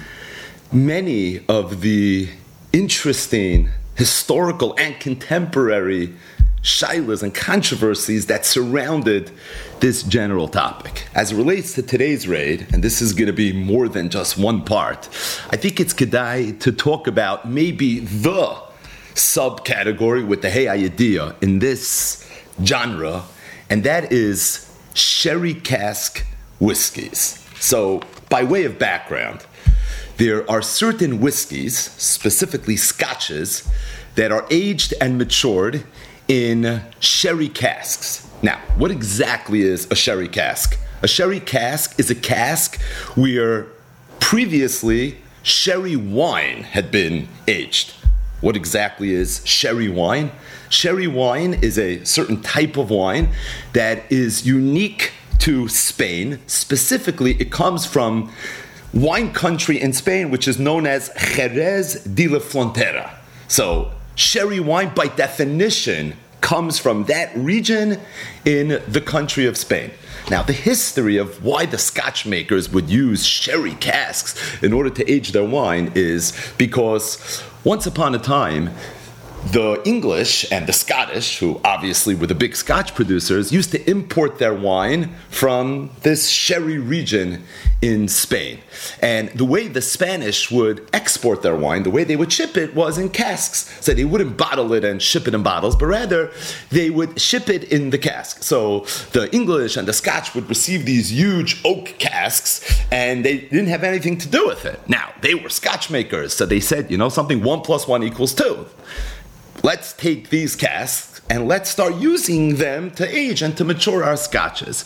many of the interesting, historical and contemporary shailas and controversies that surrounded this general topic. As it relates to today's raid, and this is going to be more than just one part, I think it's kedai to talk about maybe the subcategory with the Hey Ayadiyah in this genre, and that is sherry cask whiskeys. So, by way of background, there are certain whiskeys, specifically scotches, that are aged and matured in sherry casks. Now, what exactly is a sherry cask? A sherry cask is a cask where previously sherry wine had been aged. What exactly is sherry wine? Sherry wine is a certain type of wine that is unique to Spain. Specifically, it comes from wine country in Spain, which is known as Jerez de la Frontera. So, sherry wine, by definition, comes from that region in the country of Spain. Now, the history of why the Scotch makers would use sherry casks in order to age their wine is because once upon a time, the English and the Scottish, who obviously were the big Scotch producers, used to import their wine from this sherry region in Spain. And the way the Spanish would export their wine, the way they would ship it was in casks. So they wouldn't bottle it and ship it in bottles, but rather they would ship it in the cask. So the English and the Scotch would receive these huge oak casks, and they didn't have anything to do with it. Now, they were Scotch makers, so they said, you know, something one plus one equals two. Let's take these casks and let's start using them to age and to mature our scotches.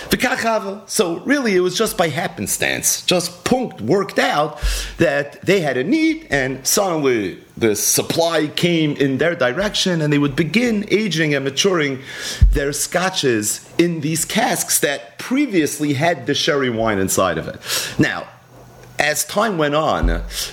So really it was just by happenstance, just punkt worked out that they had a need, and suddenly the supply came in their direction, and they would begin aging and maturing their scotches in these casks that previously had the sherry wine inside of it. Now, as time went on,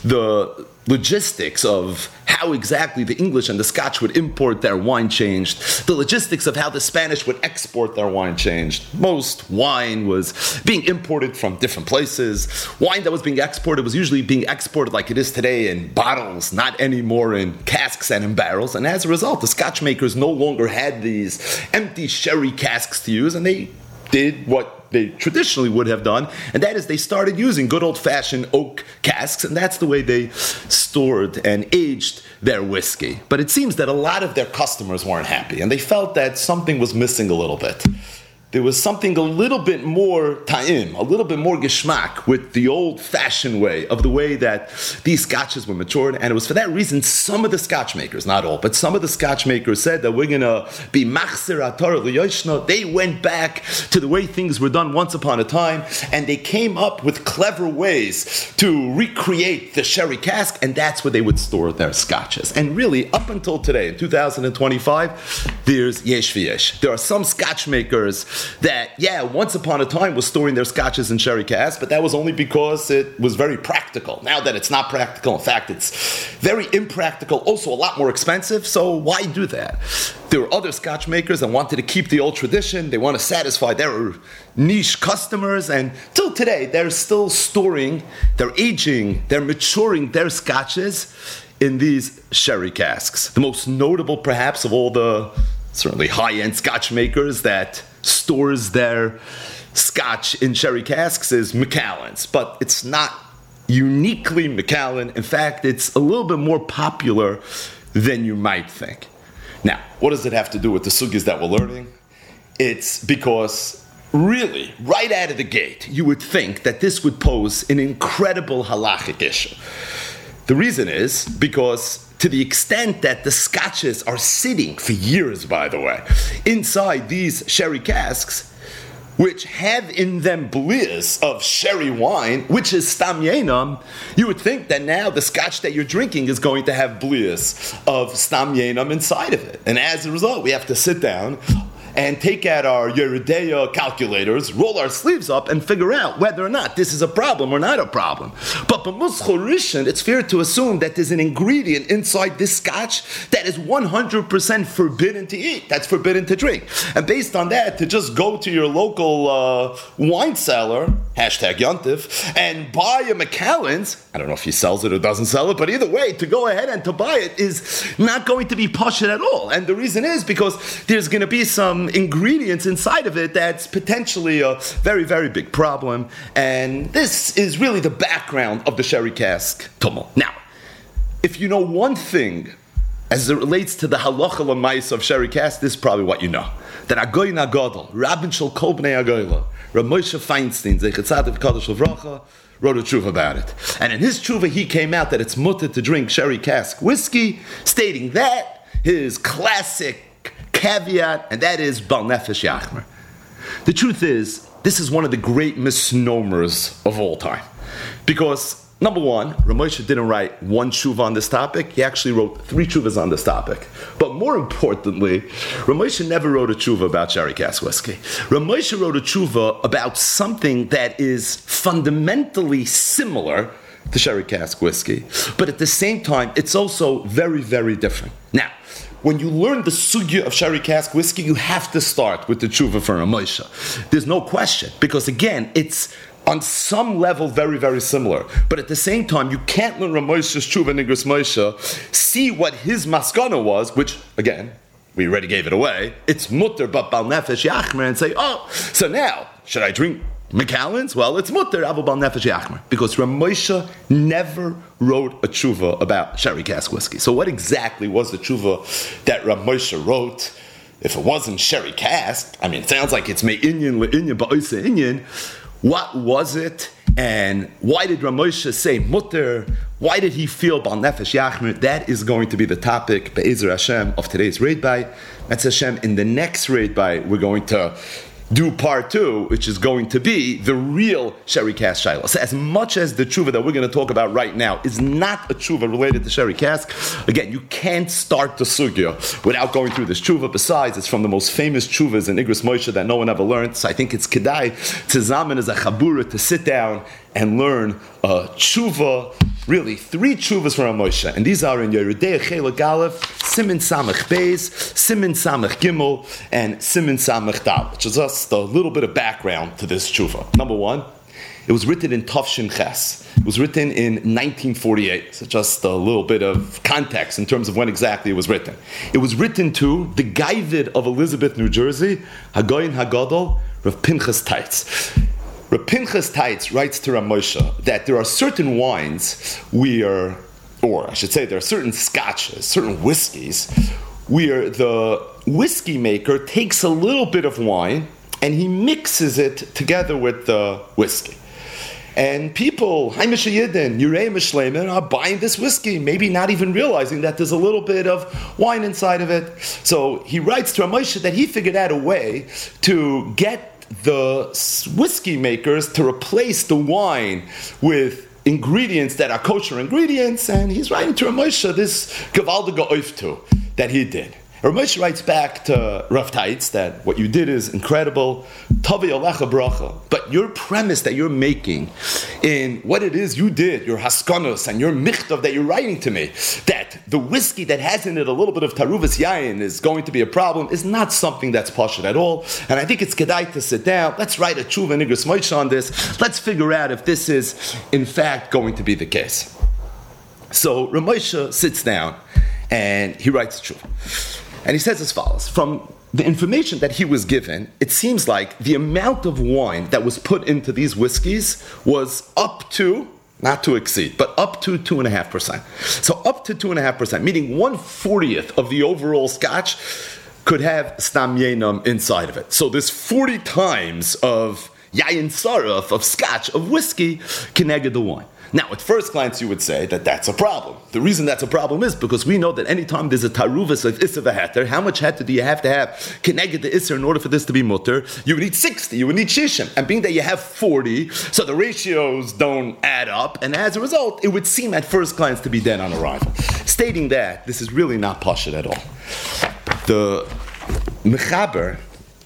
the logistics of how exactly the English and the Scotch would import their wine changed. The logistics of how the Spanish would export their wine changed. Most wine was being imported from different places. Wine that was being exported was usually being exported like it is today in bottles, not anymore in casks and in barrels. And as a result, the Scotch makers no longer had these empty sherry casks to use, and they did what they traditionally would have done, and that is they started using good old-fashioned oak casks, and that's the way they stored and aged their whiskey. But it seems that a lot of their customers weren't happy, and they felt that something was missing a little bit. There was something a little bit more ta'im, a little bit more geschmack with the old-fashioned way of the way that these scotches were matured. And it was for that reason some of the scotch makers, not all, but some of the scotch makers said that we're going to be machzir atar liyoshna. They went back to the way things were done once upon a time, and they came up with clever ways to recreate the sherry cask, and that's where they would store their scotches. And really, up until today, in two thousand twenty-five, there's yesh v'yesh. There are some scotch makers that, yeah, once upon a time was storing their scotches in sherry casks, but that was only because it was very practical. Now that it's not practical, in fact, it's very impractical, also a lot more expensive, so why do that? There were other scotch makers that wanted to keep the old tradition. They want to satisfy their niche customers, and till today, they're still storing, they're aging, they're maturing their scotches in these sherry casks. The most notable, perhaps, of all the certainly high-end scotch makers that stores their scotch in sherry casks is Macallan's, but it's not uniquely Macallan. In fact, it's a little bit more popular than you might think. Now, what does it have to do with the sugis that we're learning? It's because really, right out of the gate, you would think that this would pose an incredible halachic issue. The reason is because to the extent that the scotches are sitting for years, by the way, inside these sherry casks, which have in them blias of sherry wine, which is stam yenam, you would think that now the scotch that you're drinking is going to have blias of stam yenam inside of it. And as a result, we have to sit down and take out our Yeridea calculators, roll our sleeves up, and figure out whether or not this is a problem or not a problem. But b'muschol rishon, it's fair to assume that there's an ingredient inside this scotch that is one hundred percent forbidden to eat, that's forbidden to drink. And based on that, to just go to your local uh, wine cellar, hashtag Yontif, and buy a Macallan's, I don't know if he sells it or doesn't sell it, but either way, to go ahead and to buy it is not going to be pashut at all. And the reason is because there's going to be some ingredients inside of it that's potentially a very, very big problem. And this is really the background of the sherry cask tumult. Now, if you know one thing as it relates to the halacha l'mais of sherry cask, this is probably what you know. That Agoyin HaGadol, Rabbin Shel Kol Bnei Agoyla, Rav Moshe Feinstein, Zeichet Tzadik V'Kadosh L'Vracha, wrote a tshuva about it. And in his tshuva, he came out that it's mutter to drink sherry cask whiskey, stating that his classic caveat, and that is Bal Nefesh Yachmer. The truth is, this is one of the great misnomers of all time. Because, number one, Rav Moshe didn't write one tshuva on this topic, he actually wrote three tshuvas on this topic. But more importantly, Rav Moshe never wrote a tshuva about sherry cask whiskey. Rav Moshe wrote a tshuva about something that is fundamentally similar to sherry cask whiskey, but at the same time, it's also very, very different. Now, when you learn the sugya of sherry cask whiskey, you have to start with the tshuva for Ramosha. There's no question, because again, it's on some level very, very similar. But at the same time, you can't learn Ramosha's tshuva nigras Moshe, see what his maskana was, which, again, we already gave it away. It's mutter, but bal nefesh yachmer, and say, oh, so now, should I drink Macallan's? Well, it's mutter, avu bal nefesh yachmer. Because Ramosha never wrote a tshuva about sherry cask whiskey. So what exactly was the tshuva that Ramosha wrote? If it wasn't sherry cask, I mean, it sounds like it's me'inyan le'inyan ba'oisa inyan. What was it, and why did Ramosha say mutter? Why did he feel bal nefesh yachmer? That is going to be the topic, be'ezer Hashem, of today's Reid Bay. That's Hashem. In the next Reid Bay, we're going to do part two, which is going to be the real sherry cask shiloh. So as much as the tshuva that we're going to talk about right now is not a tshuva related to sherry cask, again, you can't start the sugya without going through this tshuva. Besides, it's from the most famous tshuvas in Igros Moshe that no one ever learned. So I think it's kedai to zamen as a chabura to sit down and learn a tshuva, really three tshuvas from Moshe, and these are in Yeridei Chelek Aleph, Simin Samach Beis, Simin Samach Gimel, and Simin Samach Dal, which is just a little bit of background to this tshuva. Number one, it was written in Tafshin Ches. It was written in nineteen forty-eight. So just a little bit of context in terms of when exactly it was written. It was written to the Gaivid of Elizabeth, New Jersey, Hagoyin Hagadol, Rav Pinchas Teitz. Rav Pinchas Teitz writes to Ramosha that there are certain wines where, or I should say there are certain scotches, certain whiskeys, where the whiskey maker takes a little bit of wine and he mixes it together with the whiskey. And people, Haimish Yidden, Yurei Mishleimen, are buying this whiskey, maybe not even realizing that there's a little bit of wine inside of it. So he writes to Ramosha that he figured out a way to get the whiskey makers to replace the wine with ingredients that are kosher ingredients, and he's writing to Ramosha this gewaldige oiftu that he did. Ramosha writes back to Rav Teitz that what you did is incredible, tavi alecha bracha, but your premise that you're making in what it is you did, your haskanos and your michtav that you're writing to me, that the whiskey that has in it a little bit of taruvas yayin is going to be a problem, is not something that's pashut at all. And I think it's kedai to sit down, let's write a tshuva nigras Moshe on this, let's figure out if this is in fact going to be the case. So Ramosha sits down and he writes tshuva. And he says as follows: from the information that he was given, it seems like the amount of wine that was put into these whiskeys was up to, not to exceed, but up to two and a half percent. So up to two and a half percent, meaning one fortieth of the overall scotch could have stam yenam inside of it. So this forty times of yayin saraf, of scotch, of whiskey, keneged the wine. Now, at first glance, you would say that that's a problem. The reason that's a problem is because we know that anytime there's a taruvas of isser v'heter, how much heter do you have to have keneged the isser in order for this to be mutter? You would need sixty, you would need shishim. And being that you have forty, so the ratios don't add up, and as a result, it would seem at first glance to be dead on arrival. Stating that, this is really not pashut at all. The mechaber,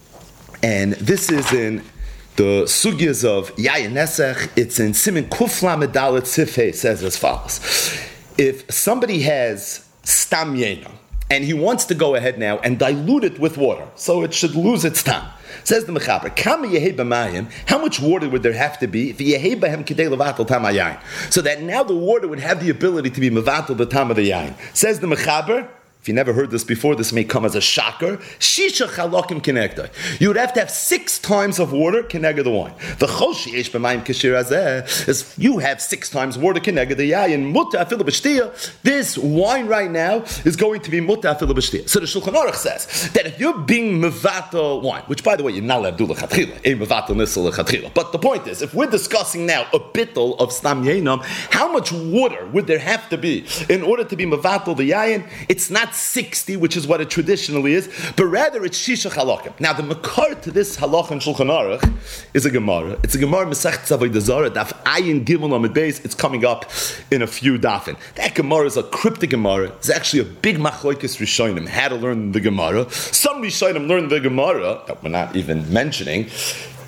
and this is in the sugyas of Yayin Nesach, it's in Simin Kufla Medalet Sifei, says as follows: if somebody has stam yenam and he wants to go ahead now and dilute it with water, so it should lose its tam. Says the Mechaber, Kama Yehei B'mayim, how much water would there have to be if Yehei B'hem Kidei Levatel Tam HaYayin, so that now the water would have the ability to be Mevatel the Tam of the Yayin? Says the Mechaber, if you never heard this before, this may come as a shocker. Shisha chalokim kenegda. You would have to have six times of water kenegda the wine. The choshi eish b'mayim kashir hazeh is you have six times water kenegda the yayin muta afilu b'shtia. This wine right now is going to be muta afilu b'shtia. So the Shulchan Aruch says that if you're being mevatel wine, which by the way you're not allowed to do lechatchila, a mevatel nisel lechatchila. But the point is, if we're discussing now a bittel of stam yenam, how much water would there have to be in order to be mevatel the yayin? It's not sixty, which is what it traditionally is, but rather it's shisha halakim. Now the makar to this halach in Shulchan Aruch is a Gemara. It's a Gemara Masechet Avodah Zarah, daf ayin gimel amid beis. It's coming up in a few dafin. That Gemara is a cryptic Gemara. It's actually a big machlokes rishonim how to learn the Gemara. Some rishonim learn the Gemara that we're not even mentioning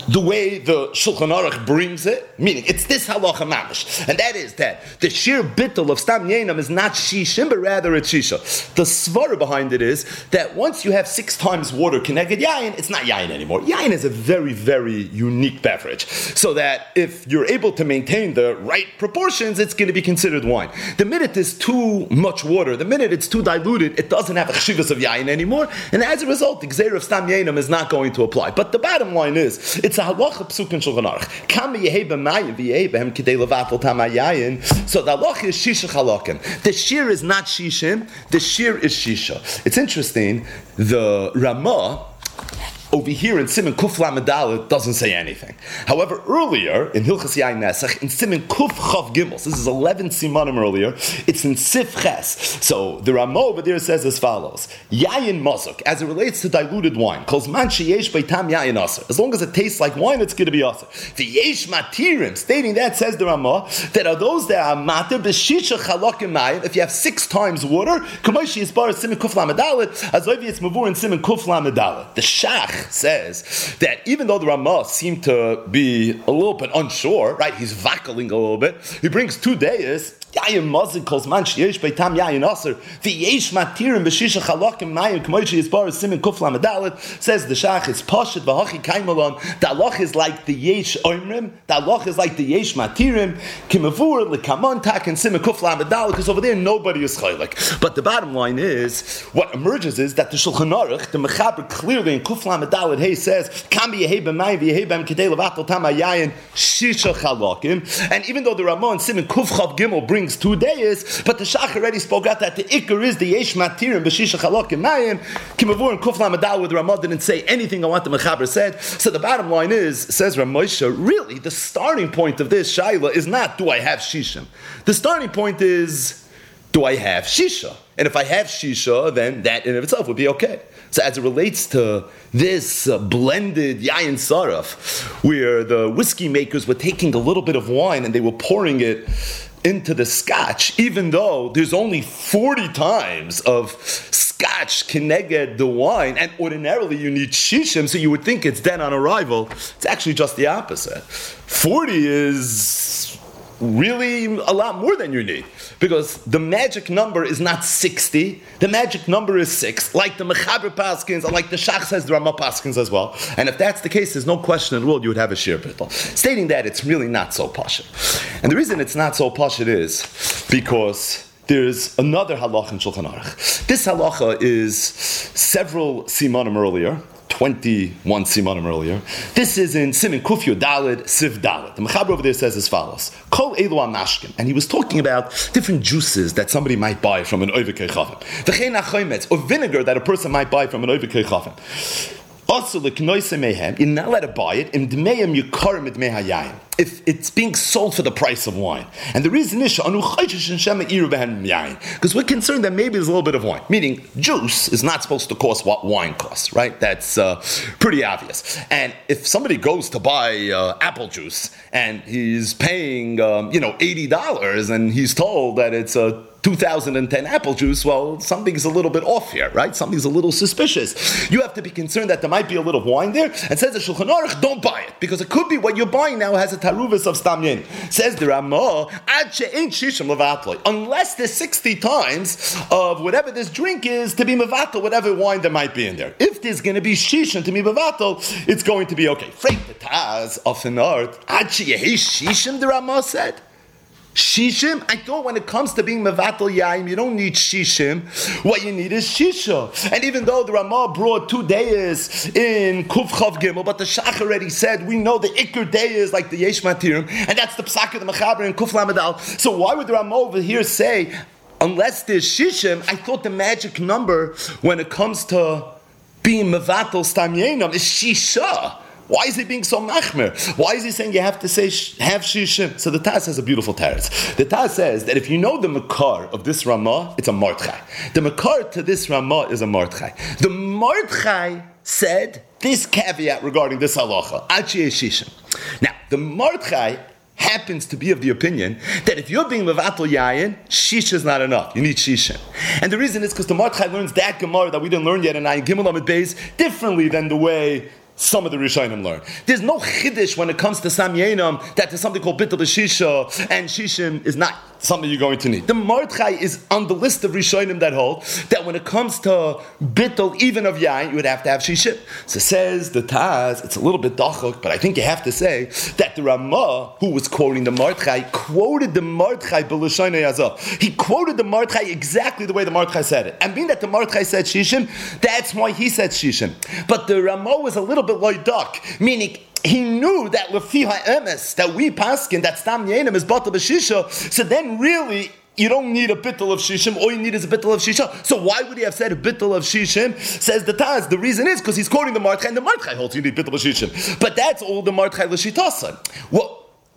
the way the Shulchan Aruch brings it, meaning it's this halacha mamish, and that is that the sheer bittul of stam yenam is not shishim, but rather it's shisha. The svara behind it is that once you have six times water connected yayin, it's not yayin anymore. Yayin is a very, very unique beverage, so that if you're able to maintain the right proportions, it's going to be considered wine. The minute there's too much water, the minute it's too diluted, it doesn't have a chshivas of yayin anymore, and as a result, the gzeir of stam yenam is not going to apply. But the bottom line is, it's a halacha psuk in Shulchan Aruch. Kam yehe b'mayim v'yehe b'hem k'dei levatel tamayayin. So the halacha is shisha halakim. The shir is not shishim. The shir is shisha. It's interesting. The Ramah over here in Siman Kuf Lamed Dalet doesn't say anything. However, earlier in Hilchas Yayin Nesach in Siman Kuf Chav Gimel, this is eleven simanim earlier. It's in Sif Ches. So the Ramah over there says as follows: Yayin Mazuk, as it relates to diluted wine, calls man sheyesh beitam yayin aser. As long as it tastes like wine, it's going to be aser. The yesh matirim, stating that, says the Ramah, that are those that are matir b'shisha chalakim mayim. If you have six times water, kamoshi is bar Siman Kuf Lamed Dalet, azovi it's mavur in Siman Kuf Lamed Dalet. The Shach says that even though the Ramah seemed to be a little bit unsure, right? He's vacillating a little bit. He brings two days. Yayin mazik calls man sheyesh beitam yayin aser. The yesh matirim b'shisha chalakim mayim k'moishi yisbar simin kuf lamed dalet. Says the Shach, it's pashut v'hachi kaimalon. The halach is like the yesh oimrim. The halach is like the yesh matirim. Kimavur l'kamon tak and simin kuf lamed dalet. Because over there nobody is chaylik. But the bottom line is, what emerges is that the Shulchan Aruch, the mechaber clearly in kuf lamed dalet, hey says kam yehe b'mayim v'yehe b'hem k'dei levatel tam yayin shisha chalakim. And even though the Ramah in simin kuf chav gimel brings two days, but the Shach already spoke out that the Iker is the Yesh Matirim B'Shisha Chalakim Mayim Kimavur and Kuf Lamed Dalet, where the Ramah didn't say anything on what the Mechaber said. So the bottom line is, says Ramosha, really the starting point of this Shaila is not do I have Shishim. The starting point is do I have Shisha? And if I have Shisha, then that in of itself would be okay. So as it relates to this uh, blended Yayin Saraf, where the whiskey makers were taking a little bit of wine and they were pouring it into the scotch, even though there's only forty times of scotch keneged the wine, and ordinarily you need shishim, so you would think it's then on arrival. It's actually just the opposite. forty is really a lot more than you need, because the magic number is not sixty, the magic number is six, like the Mechaber Paskins, and like the Shach says, the Ramah Paskins as well. And if that's the case, there's no question in the world you would have a shir bittul. Stating that it's really not so pashut. And the reason it's not so pashut is because there's another halacha in Shulchan Aruch. This halacha is several simanim earlier, twenty-one simanim earlier. This is in Siman Kuf Yud Daled Siv Daled. The Mechaber over there says as follows: Kol elu amashkin, and he was talking about different juices that somebody might buy from an oivekei chavim. V'chein achometz, or vinegar that a person might buy from an oivekei chavim. Also, the knoise mehem, you're not allowed to buy it. In dmeim yikarim it mehayayin. If it's being sold for the price of wine, and the reason is because we're concerned that maybe there's a little bit of wine. Meaning, juice is not supposed to cost what wine costs, right? That's uh, pretty obvious. And if somebody goes to buy uh, apple juice and he's paying, um, you know, eighty dollars, and he's told that it's a uh, two thousand ten apple juice, well, something's a little bit off here, right? Something's a little suspicious. You have to be concerned that there might be a little wine there, and says the Shulchan Aruch, don't buy it, because it could be what you're buying now has a taruvus of stam yen. Says the Ramah, ad she'ein shishim levatloi, unless there's sixty times of whatever this drink is to be mevatel, whatever wine there might be in there. If there's going to be shishim to be mevatel, it's going to be okay. Freit the taz of an art, ad she'ehi shishim, the Ramah said. Shishim? I thought when it comes to being mevatel yaim, you don't need shishim. What you need is shisha. And even though the Ramah brought two days in Kuf Chav Gimel, but the Shach already said we know the Iker day is like the Yesh Matirim, and that's the Psak of the Mechaber in Kuf Lamed Al. So why would the Ramah over here say, unless there's shishim? I thought the magic number when it comes to being mevatel stam yenam is shisha. Why is he being so machmer? Why is he saying you have to say sh- have shishim? So the Taz has a beautiful teretz. The Taz says that if you know the makar of this Ramah, it's a Mordechai. The makar to this Ramah is a Mordechai. The Mordechai said this caveat regarding this halacha, ad she'ehi shishim. Now, the Mordechai happens to be of the opinion that if you're being mevatel yayin, shisha is not enough. You need shisha. And the reason is because the Mordechai learns that Gemara that we didn't learn yet in Ayin Gimel Amid Beis differently than the way some of the Rishonim learn. There's no chiddush when it comes to Stam Yenam that there's something called Bittul Shisha, and Shishim is not something you're going to need. The Mordechai is on the list of Rishonim that hold that when it comes to Bittul, even of Yain, you would have to have Shishim. So says the Taz, it's a little bit dachuk, but I think you have to say that the Ramah, who was quoting the Mordechai, quoted the Mordechai b'Lashono Yazah. He quoted the Mordechai exactly the way the Mordechai said it. And being that the Mordechai said Shishim, that's why he said Shishim. But the Ramah was a little bit loidak, meaning he knew that lefi ha'emes, that we paskin, that stam yenim is batal b'shisha, so then really you don't need a bittul of shishim, all you need is a bittul of shisha. So why would he have said a bittul of shishim? Says the Taz, the reason is because he's quoting the Mordechai, and the Mordechai holds you need bittul of shishim. But that's all the Mordechai l'shitasa. What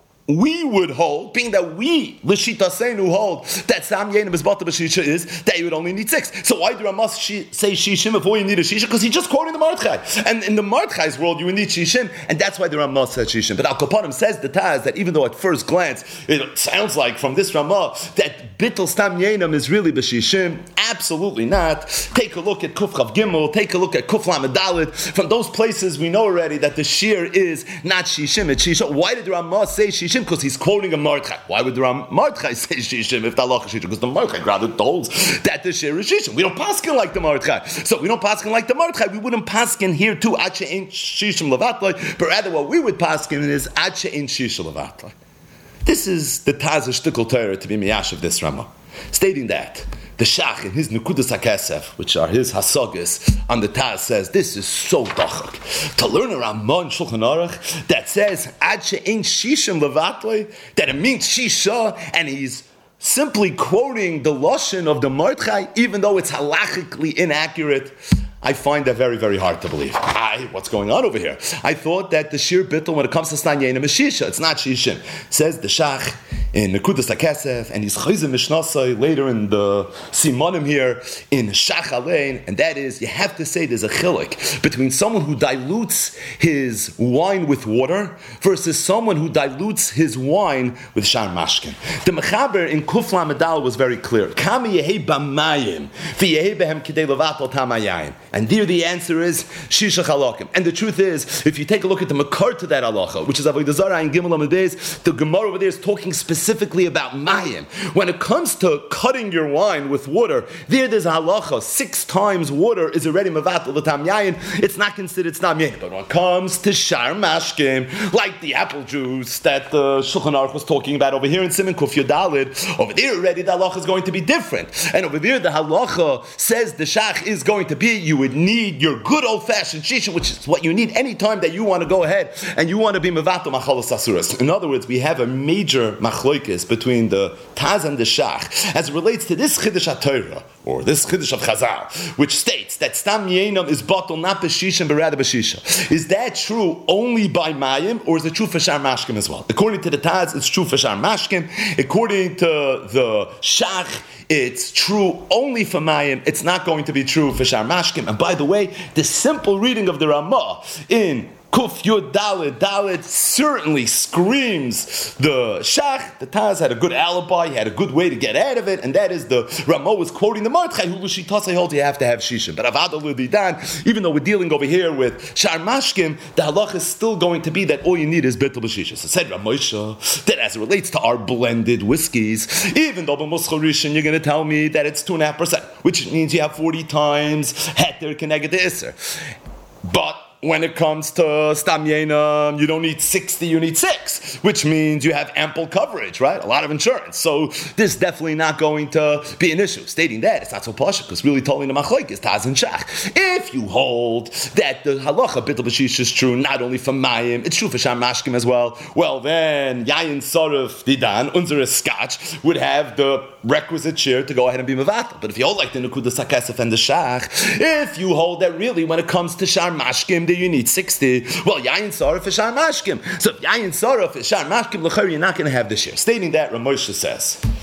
we would hold, being that we, l'shita seinu, hold that Sam Yenim is Bata B'Shisha is that you would only need six. So why do Ramah say Shishim if all you need is Shisha? Because he's just quoting the Mordechai. And in the Mordechai's world, you would need Shishim, and that's why the Ramah says Shishim. But Al Kapanim says the Taz that even though at first glance it sounds like from this Ramah that Bittul Stam Yenim is really B'Shishim, absolutely not. Take a look at Kuf Chav Gimel, take a look at Kuf Lamed Dalet. From those places we know already that the Shir is not Shishim, it's Shisha. Why did the Ramah say Shishim? Because he's quoting a Mordechai. Why would the Ram Mordechai say Shishim if the Allah is Shishim? Because the Mordechai rather holds that the Shir is Shishim. We don't paskin like the Mordechai. So we don't paskin like the Mordechai. We wouldn't paskin here too Acha ain't Shishim Levatlai, but rather what we would paskin is Acha ain't Shishim Levatlai. This is the Taz Shtikul Torah to be miyash of this Ramah, stating that the Shach in his Nekudas HaKesef, which are his Hasagas, on the Taz says, this is so dachak. To learn a Ramah in Shulchan Aruch that says, Ad she'ein shishim levatlei, that it means shisha, and he's simply quoting the Lashon of the Mordechai, even though it's halachically inaccurate, I find that very, very hard to believe. I, what's going on over here? I thought that the Shir Bittul, when it comes to Stan Yenim, is Shisha. It's not Shishim. Says the Shach in Nekudas HaKesef, and he's Chayzim Mishnasai later in the Simonim here in Shach Alein, and that is, you have to say there's a chilik between someone who dilutes his wine with water versus someone who dilutes his wine with Shar Mashkin. The Mechaber in Kuf Lamed Dalet was very clear. Kami Yehei B'mayim, V'yehei Behem Kidei Levatel Tamayayim. And there the answer is Shisha Chalakim. And the truth is, if you take a look at the Makar to that halacha, which is Avodah Zarah and Gimel Amud Beis, the Gemara over there is talking specifically about Mayim. When it comes to cutting your wine with water, there there's a halacha. Six times water is already Mevatel L'tam Yayin. It's not considered Stam Yayin. But when it comes to Shar Mashkim, like the apple juice that the Shulchan Aruch was talking about over here in Siman Kuf Yodalid, over there already the halacha is going to be different. And over there the halacha says the Shach is going to be, you would need your good old-fashioned shisha, which is what you need any time that you want to go ahead and you want to be mevato machalas asuras. In other words, we have a major machloikis between the Taz and the Shach as it relates to this Chiddush HaTorah, or this Chiddush of Chazal, which states that Stam Yenam is bottle not b'shisha, but rather b'shisha. Is that true only by Mayim, or is it true for Shar Mashkim as well? According to the Taz, it's true for Shar Mashkim. According to the Shach, it's true only for Mayim. It's not going to be true for Shar Mashkim. And by the way, the simple reading of the Ramah in Kuf Yud Dalet Dalet certainly screams the Shach. The Taz had a good alibi, he had a good way to get out of it, and that is the Ramah was quoting the Mordechai, who L'shitase holds you have to have Shishim. But Avada L'didan, even though we're dealing over here with Shar Mashkim, the halach is still going to be that all you need is Bittul B'Shisha. So said Ramosha, that as it relates to our blended whiskeys, even though b'Muscha Rishon you're going to tell me that it's two and a half percent, which means you have forty times Heter Keneged Isser. But when it comes to Stam Yenam, you don't need sixty, you need six, which means you have ample coverage, right? A lot of insurance. So this is definitely not going to be an issue. Stating that, it's not so posh, because really telling the Machloik is Taz and Shach. If you hold that the halacha Bittul B'Shisha is true not only for Mayim, it's true for Shar Mashkim as well, well then, Yayin Sarif Didan, Unzer Scotch, would have the requisite share to go ahead and be Mevatel. But if you hold like the Nekudas HaKesef and the Shach, if you hold that really when it comes to Shar Mashkim, you need sixty. Well, Yayin Sarif is Shar Mashkim. So if Yayin Sarif is Shar Mashkim, l'chayr, you're not going to have this year. Stating that, Ramosha says,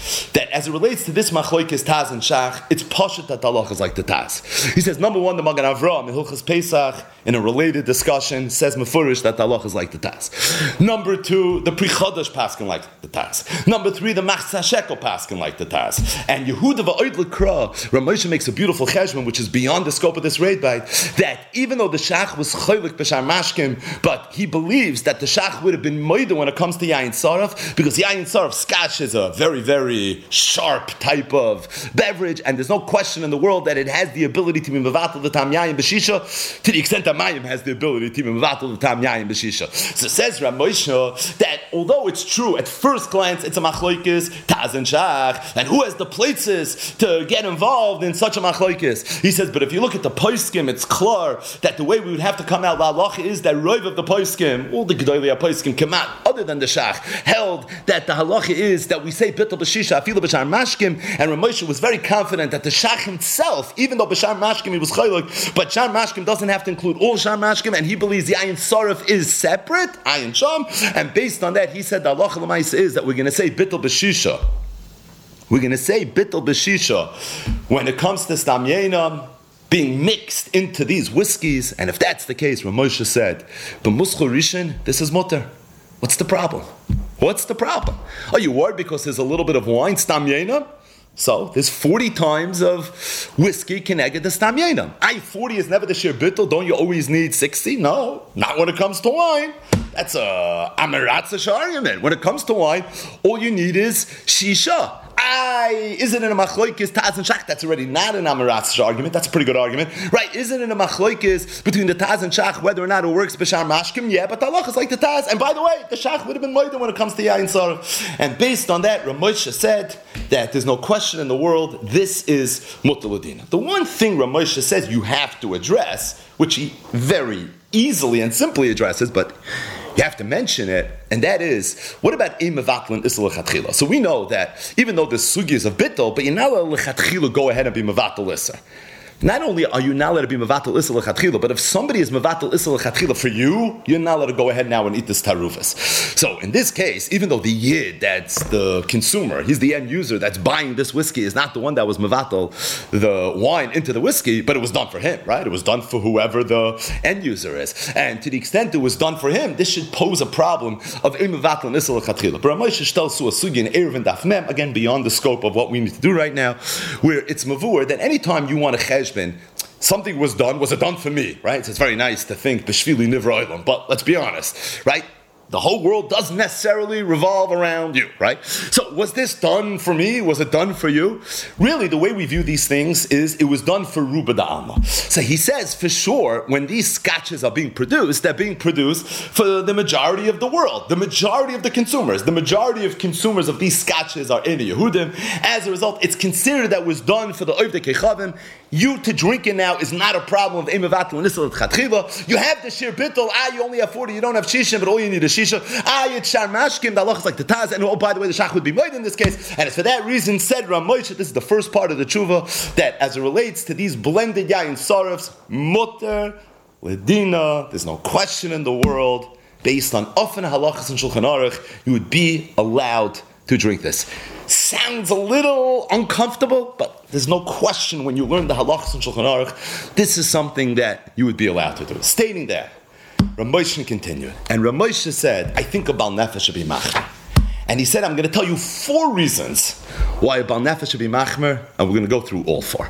that as it relates to this machlokes Taz and Shach, it's pashut that the halacha is like the Taz. He says, number one, the Magen Avraham in Hilchos Pesach, in a related discussion, says mefurish that the halacha is like the Taz. Number two, the Pri Chodesh paskin like the Taz. Number three, the Machzah Shekel paskin like the Taz. And Yehuda va'oid l'kra, Rav Moshe makes a beautiful cheshbon, which is beyond the scope of this raid bite, that even though the Shach was cholik b'shar mashkim, but he believes that the Shach would have been moida when it comes to Yayin Saraf, because Yayin Saraf, Scotch is a very, very sharp type of beverage, and there's no question in the world that it has the ability to be mevatel the tam yayin b'shisha, to the extent that Mayim has the ability to be mevatel the tam yayin b'shisha. So says Rav Moshe that although it's true at first glance it's a machlokes Taz and Shach, and who has the places to get involved in such a machlokes? He says, but if you look at the poskim, it's clear that the way we would have to come out la'alach is that roiv of the poskim, all the gedolei poskim come out other than the Shach, held that the halacha is that we say bittul b'shisha afilu b'shar mashkim, and Rav Moshe was very confident that the Shach himself, even though b'shar mashkim he was chaylik, but shar mashkim doesn't have to include all shar mashkim, and he believes the ayin sarif is separate, ayin sham, and based on that he said the halacha l'maisa is that we're going to say bittul b'shisha. We're going to say bittul b'shisha when it comes to stam yeinam being mixed into these whiskeys, and if that's the case, Rav Moshe said, b'muschel rishon, this is mutter. What's the problem? What's the problem? Are you worried because there's a little bit of wine, stam yeinam? So there's forty times of whiskey connected to stam yeinam. Aye, forty is never the sheer bittul. Don't you always need sixty? No, not when it comes to wine. That's a amaratzish argument. When it comes to wine, all you need is shisha. Aye, is it in a machlokes Taz and Shach? That's already not an amaratzish argument. That's a pretty good argument, right? Is it in a machlokes between the Taz and Shach whether or not it works b'shar mashkim? Yeah, but the halacha is like the Taz. And by the way, the Shach would have been moida when it comes to yayin sarif. And based on that, Rav Moshe said that there's no question in the world this is mutar l'dina. The one thing Rav Moshe says you have to address, which he very easily and simply addresses, but you have to mention it, and that is, what about im mevatlin isel lechatchila? So we know that even though there's sugyas of bittul, but you're not allowed lechatchila go ahead and be mevatel iser. Not only are you not allowed to be mevatel isel lechatchila, but if somebody is mevatel isel lechatchila for you, you're not allowed to go ahead now and eat this tarufas. So in this case, even though the yid, that's the consumer, he's the end user that's buying this whiskey, is not the one that was mevatel the wine into the whiskey, but it was done for him, right? It was done for whoever the end user is. And to the extent it was done for him, this should pose a problem of im mevatel isel lechatchila. But Rav Moshe shtel su a sugi in Erev and Daf Mem, again beyond the scope of what we need to do right now, where it's mavur that anytime you want to chesh something was done, was it done for me, right? So it's very nice to think b'shvili nivra olam, but let's be honest, right? The whole world doesn't necessarily revolve around you, right? So was this done for me? Was it done for you? Really, the way we view these things is it was done for Ruba Da'alma. So he says, for sure, when these scotches are being produced, they're being produced for the majority of the world, the majority of the consumers. The majority of consumers of these scotches are in the Yehudim. As a result, it's considered that was done for the Ovdei Kechavim. You to drink it now is not a problem of Imavat and Nisal Chatchila. You have the Shir Bittul, ah, you only have forty, you don't have Shishim, but all you need is Shisha. Ah, it's Shar Mashkim, the Allah is like the Taz, and oh, by the way, the Shach would be made in this case. And it's for that reason, said Rav Moshe, this is the first part of the tshuva, that as it relates to these blended Yayin Sarafs, Mutter, Ledina, there's no question in the world, based on Ofen Halachas and Shulchan Aruch, you would be allowed to drink this. Sounds a little uncomfortable, but there's no question when you learn the halachas and Shulchan Aruch, this is something that you would be allowed to do. Stating that, Rav Moshe continued, and Rav Moshe said, I think a Bal Nefesh should be machmer. And he said, I'm going to tell you four reasons why a Bal Nefesh should be machmer, and we're going to go through all four.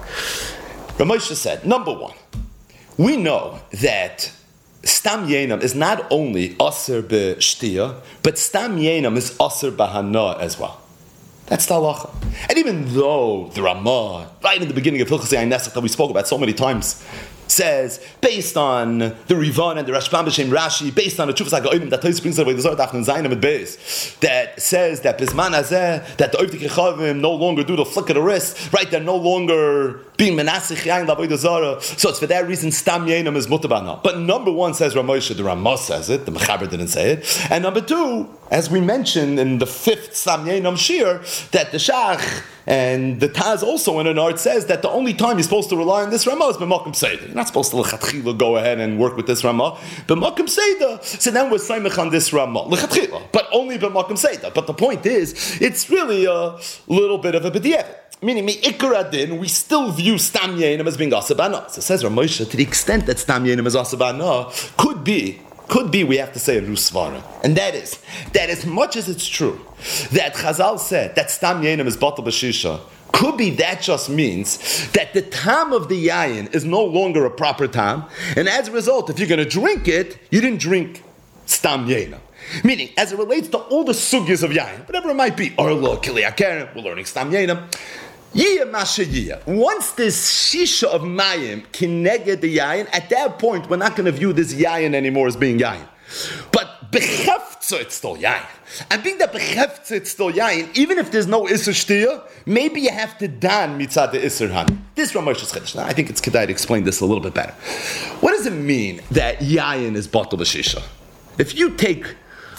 Rav Moshe said, number one, we know that Stam Yenam is not only Aser B'Shtiya, but Stam Yenam is Aser B'Hana as well. That's the halacha. And even though the Ramah, right in the beginning of Hilchos Yayin Nesach that we spoke about so many times, says, based on the Rivan and the Rashbam B'Shem Rashi, based on the Chufas HaGa'odim that Tais brings away the Zohar Daf Nun Zayin Amud Beis, that says that Bisman Hazeh, that the Ovdei Kechavim no longer do the flick of the wrist, right? They're no longer being Menasich Yayin L'Avodah Zarah. So it's for that reason Stam Yenam is Mutar B'Hana. But number one says Rav Moshe, the Ramah says it, the Mechaber didn't say it. And number two, as we mentioned in the fifth Samyenam Shir, that the Shach and the Taz also in an art says that the only time you're supposed to rely on this Ramah is b'makom seder. You're not supposed to l'chatchila go ahead and work with this Ramah. B'makom seder. So then we're saimich on this Ramah l'chatchila, but only b'makom seder. But the point is, it's really a little bit of a b'diavad. Meaning, mi ikar adin, we still view stam yenim as being asabana. So says Ramosha, to the extent that stam yenim is asabana, could be. Could be we have to say a rusvara, and that is that as much as it's true that Chazal said that stam yenim is batal b'shisha, could be that just means that the tam of the yayin is no longer a proper tam, and as a result, if you're going to drink it, you didn't drink stam yenim. Meaning, as it relates to all the sugyas of yayin, whatever it might be, orlo, kili akeren, we're learning stam yenim. Yiyah masha yiyah. Once this shisha of mayim kineged the yayin, at that point we're not going to view this yayin anymore as being yayin. But bechefza it's still yayin. And being that bechefza it's still yayin, even if there's no isser shtiyah, maybe you have to dan mitzad the isser han. This Ramosh is chiddush. Now I think it's kedai to explain this a little bit better. What does it mean that yayin is batal b'shisha? If you take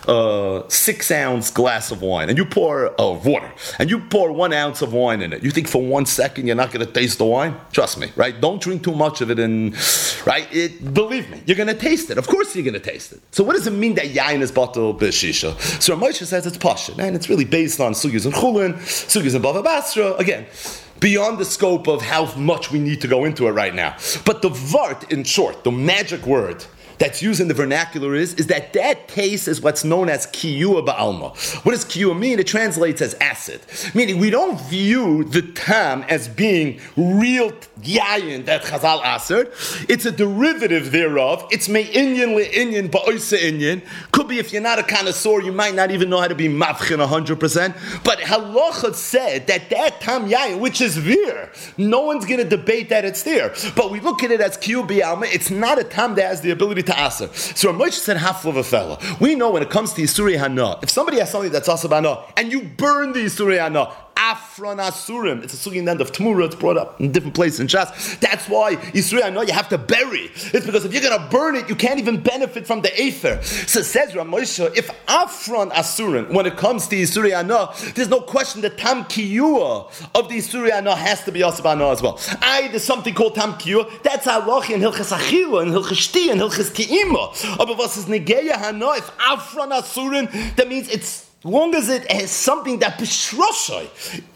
a six ounce glass of wine and you pour uh, water and you pour one ounce of wine in it, you think for one second you're not going to taste the wine? Trust me, right? Don't drink too much of it, and right, it, believe me, you're going to taste it. Of course you're going to taste it. So what does it mean that yayin is batal b'shisha? So Ramosha says it's pasha, and it's really based on sugyas and chulin, sugyas and bava basra. Again, beyond the scope of how much we need to go into it right now. But the vart, in short, the magic word that's used in the vernacular is, is that that taste is what's known as kiyua ba'alma. What does kiyua mean? It translates as acid. Meaning we don't view the tam as being real yayin that Chazal aser. It's a derivative thereof. It's me'inyan le'inyan ba'oisa inyan. Could be if you're not a connoisseur, you might not even know how to be mavchin one hundred percent. But halacha said that that tam yayin, which is there, no one's going to debate that it's there. But we look at it as kiyua ba'alma. It's not a tam that has the ability to aser. So Ramosha said half of a fella. We know when it comes to Yisuri Hana, if somebody has something that's asab hana, and you burn the Yisuri Hana, Afron Asurim. It's a sugi end of Tmura. It's brought up in different places in Shas. That's why Yisrael, I know you have to bury. It's because if you're going to burn it, you can't even benefit from the Aether. So says Ramosha, if Afron Asurim, when it comes to Yisrael, I know there's no question that Tam Kiyua of the Yisrael, I know has to be Asab Hana as well. I, there's something called Tam Kiyua. That's Halachi and Hilchas Achila and Hilchas Shti and Hilchas Ki'ima. Aber was is Negeya Hana? If Afron Asurim, that means it's long as it has something that Bishroshay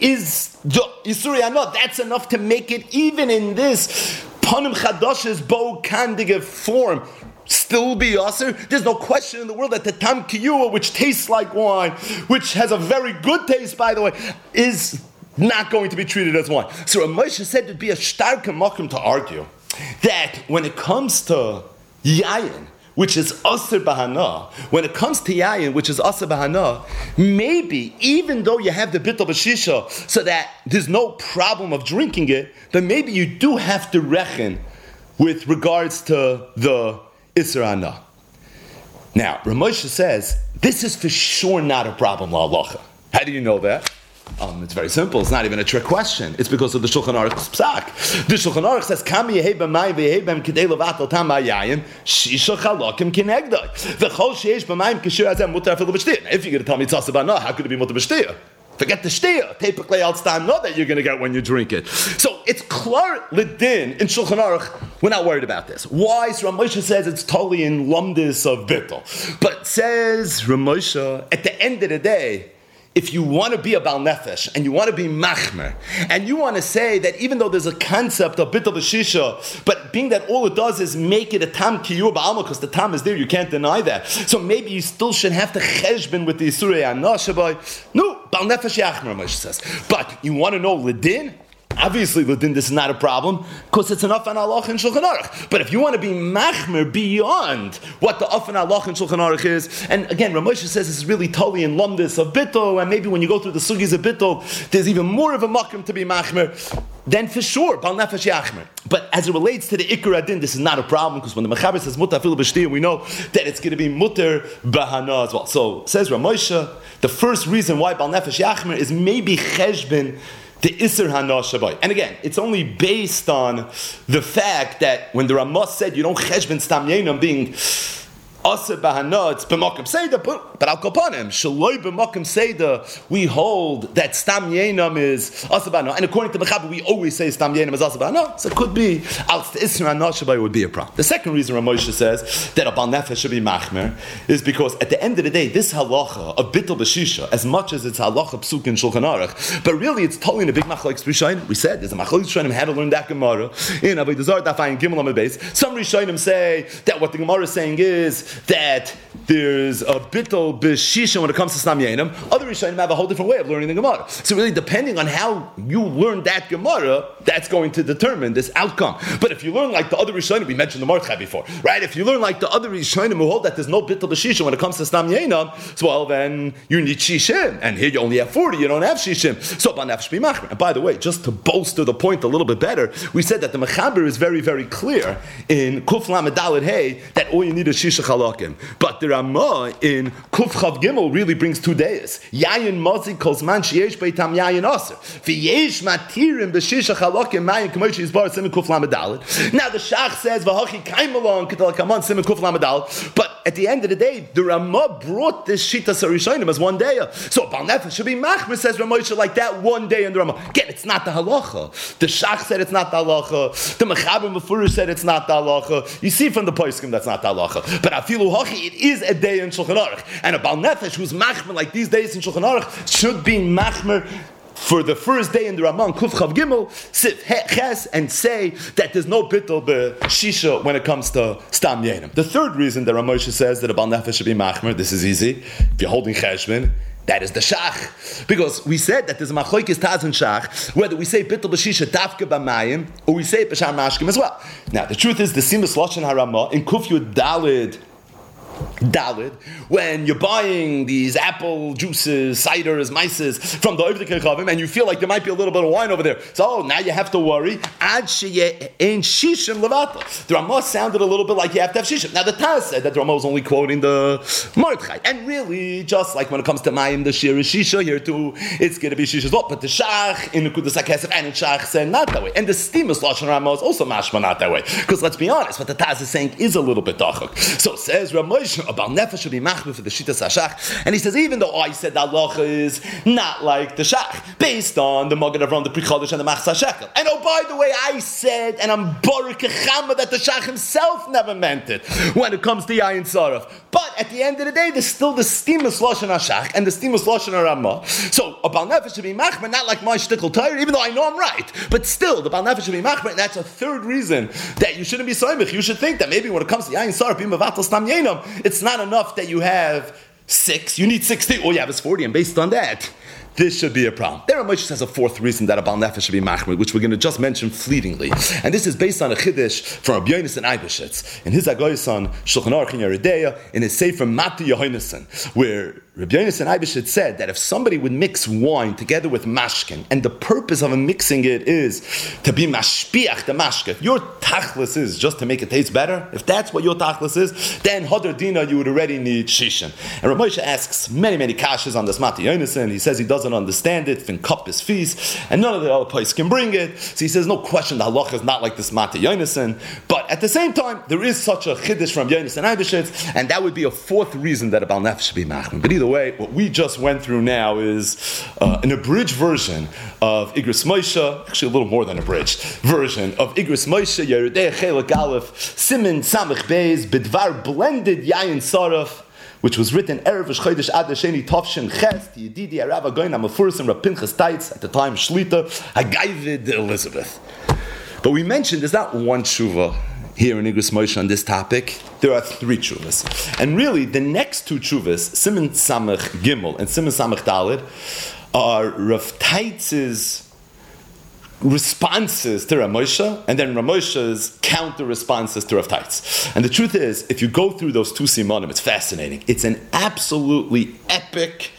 is the Yisuri Hana, that's enough to make it, even in this Panim Chadash's Bo Kandige form, still be aser. There's no question in the world that the Tam Kiyua, which tastes like wine, which has a very good taste, by the way, is not going to be treated as wine. So Ramosha said there'd be a stark makom to argue that when it comes to Yayin, which is Asr Bahana, when it comes to Yayin, which is Asr Bahana, maybe, even though you have the Bittul B'Shisha, so that there's no problem of drinking it, but maybe you do have to reckon with regards to the Isser Hana. Now, Ramosha says, this is for sure not a problem, La Halacha. How do you know that? Um, it's very simple. It's not even a trick question. It's because of the Shulchan Aruch's psak. The Shulchan Aruch says, "Kam yehei b'mayim v'yehei b'hem k'dei levatel tam ha'yayim shisha chalakim kinegdai v'chol sheish b'mayim k'shir hazeh mutar afilu b'shtiyah." If you're going to tell me it's asab hana, how could it be mutar b'shtiyah? Forget the shtiyah. Typically, I'll stand know that you're going to get when you drink it. So it's klar l'din in Shulchan Aruch. We're not worried about this. Why? So Ramosha says it's totally in lumdis of bittul. But says Ramosha, at the end of the day, if you want to be a Baal Nefesh, and you want to be Machmer, and you want to say that even though there's a concept of Bittul B'Shisha, but being that all it does is make it a Tam Kiyur Ba'alma, because the Tam is there, you can't deny that. So maybe you still should have to cheshbon with the Yisurei Hana Shabai. No, Baal Nefesh Yachmer, Moshe says. But you want to know L'din? Obviously, L'din, this is not a problem, because it's enough on Halach and Shulchan Aruch. But if you want to be machmer beyond what the Af and Halach and Shulchan Aruch is, and again, Ramosha says this is really totally in lumdis of bittul, and maybe when you go through the sugis of bittul, there's even more of a makom to be machmer, then for sure, Bal Nefesh Yachmer. But as it relates to the Ikar Adin, this is not a problem, because when the Mechaber says mutar afilu b'shtiyah, we know that it's going to be mutar b'hana as well. So, says Ramosha, the first reason why Bal Nefesh Yachmer is maybe cheshbon the Isser Hana Shabai. And again, it's only based on the fact that when the Ramah said you don't cheshbon stam yenim being Asa Bahana, it's B'Makom Seder, but, but Al Kopanim, Shaloi B'Makom Seder, we hold that Stam Yenam is Asa Bahana. And according to Mechaber, we always say Stam Yenam is Asa Bahana. So it could be, Al Isra Nashabai would be a problem. The second reason Ramosha says that a Bal Nefesh should be Machmer is because at the end of the day, this halacha of Bittul B'Shisha, as much as it's halacha Psuk in Shulchan Aruch, but really it's totally in a big machlokes Rishonim. We said there's a machlokes Rishonim how to learn that Gemara in Avodah Zarah Daf Gimel Amud Beis. Some Rishonim say that what the Gemara is saying is that there's a Bittul B'Shisha when it comes to Stam Yenim. Other Rishonim have a whole different way of learning the Gemara. So really, depending on how you learn that Gemara, that's going to determine this outcome. But if you learn like the other Rishonim, we mentioned the Mordechai before, right? If you learn like the other Rishonim who hold that there's no Bittul B'Shisha when it comes to Stam Yenim, so well then you need Shishim, and here you only have forty, you don't have Shishim. So Banafsh be Machmer. And by the way, just to bolster the point a little bit better, we said that the Mechaber is very, very clear in Kuf Lamed Daled Hey that all you need is Shisha Chalakim. But the Ramah in Kuf Chav Gimel really brings two days. Yayin Mazi Kozman Sheyesh Beitam Yayin Aser. V'yesh Matirim B'Shisha Chalakim Mayin K'moish Yizbar Simen Kuf Lamed Daled. Now the Shach says V'hachi Kaimalon K'tal Kaman Simen Kuf Lamed Daled. But at the end of the day, the Ramah brought this Shita Sarishonim as one day. So Bal Nefesh should be Machmer, says Ramosha, like that one day in the Ramah. Again, it's not the halacha. The Shach said it's not the halacha. The Mechaber Mefurish said it's not the halacha. You see from the Poskim that's not the halacha. But Afilu Hachi, it is a day in Shulchan Aruch. And a Bal Nefesh who's Machmer like these days in Shulchan Aruch should be Machmer for the first day in the Ramah, Kuf Chav Gimel, Sif Ches, and say that there's no bittul b'shisha when it comes to Stam Yenim. The third reason that Ramosha says that a Bal Nefesh should be Machmer, this is easy. If you're holding Cheshbon, that is the Shach. Because we said that there's a Machlokes Taz and Shach, whether we say Bittul B'Shisha Dafka B'Mayim, or we say B'Shar Mashkim as well. Now, the truth is, the Simas Lashon HaRamah, in Kuf Yud Dalid, Dalid, when you're buying these apple juices, ciders, mices from the Ovdei Kechavim, and you feel like there might be a little bit of wine over there. So now you have to worry. Ad sheyeh ein shishim levata. The Ramah sounded a little bit like you have to have shishim. Now the Taz said that the Ramah was only quoting the Mordechai, and really, just like when it comes to Mayim, the Shir is shisha. Here too, it's going to be shisha as well. But the Shach in the Kudas HaKesef and in Shach said not that way, and the Stimus Lashon Ramah is also mashma not that way. Because let's be honest, what the Taz is saying is a little bit dachuk. So says Ramah. About Nefesh should be machmer for the Shitas HaShach, and he says even though I said that halacha is not like the Shach, based on the Magen Avraham, the Pri Chodesh, and the Machzah Shekel. And oh, by the way, I said, and I'm Baruch Echama, that the Shach himself never meant it when it comes to Yayin Saraf. But at the end of the day, there's still the Stimus Lashon HaShach and the Stimus Lashon HaRamah. So a Bal Nefesh should be machmer, not like my shtickle Torah, even though I know I'm right. But still, the Bal Nefesh should be machmer, and that's a third reason that you shouldn't be soymich. You should think that maybe when it comes to Yayin Saraf, Bim Mevatel Stam Yenam, it's not enough that you have six, you need sixty, all you have is forty, and based on that, this should be a problem. There Moshe has a fourth reason that a Bal Nefesh should be machmer, which we're going to just mention fleetingly. And this is based on a chiddush from Rabbi Yonasan Eibeshitz in his Agoyis on Shulchan Aruch in Yeridea, in his Sefer Mati Yehonasan, where Rabbi Yonasan Eibeshitz said that if somebody would mix wine together with mashkin, and the purpose of mixing it is to be mashpiach the mashke, if your tachlis is just to make it taste better, if that's what your tachlis is, then Hadar Dina you would already need shishin. And Rabbi Moshe asks many, many kashas on this Mati Yehonasan. He says he doesn't understand it, fin cup is feast, and none of the other places can bring it. So he says, no question, the halacha is not like this Mati Yonasan, but at the same time, there is such a chiddush from Yonasan Eibeshitz, and that would be a fourth reason that a Bal Nefesh should be machmer. But either way, what we just went through now is uh, an abridged version of Igros Moshe, actually a little more than abridged version of Igros Moshe, Yeridei Chelek Aleph, Simin Samech Beis, Bidvar blended Yayin Saraf, which was written Erev Chodesh Adar Sheni Tovshin Ches to Yedidi Arav Agoyin Amafurus and Rav Pinchas Taitz at the time Shlita Hagayvid Elizabeth. But we mentioned there's not one tshuva here in Igros Moshe on this topic. There are three tshuvas, and really the next two tshuvas, Siman Samech Gimel and Siman Samech Daled, are Rav Taitz's responses to Rav Moshe, and then Rav Moshe's counter responses to Rav Taitz. And the truth is, if you go through those two simanim, it's fascinating. It's an absolutely epic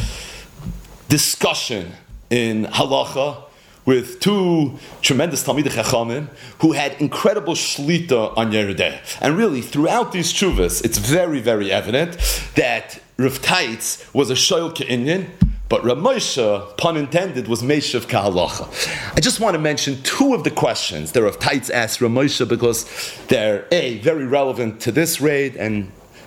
discussion in halacha with two tremendous Talmidei Chachamim who had incredible shlita on Yeridei. And really, throughout these tshuvas, it's very, very evident that Rav Taitz was a shoyl ke'inyan, but Rav Moshe, pun intended, was meishav ka'halacha. I just want to mention two of the questions that Rav Taitz asked Rav Moshe because they're A, very relevant to this raid, and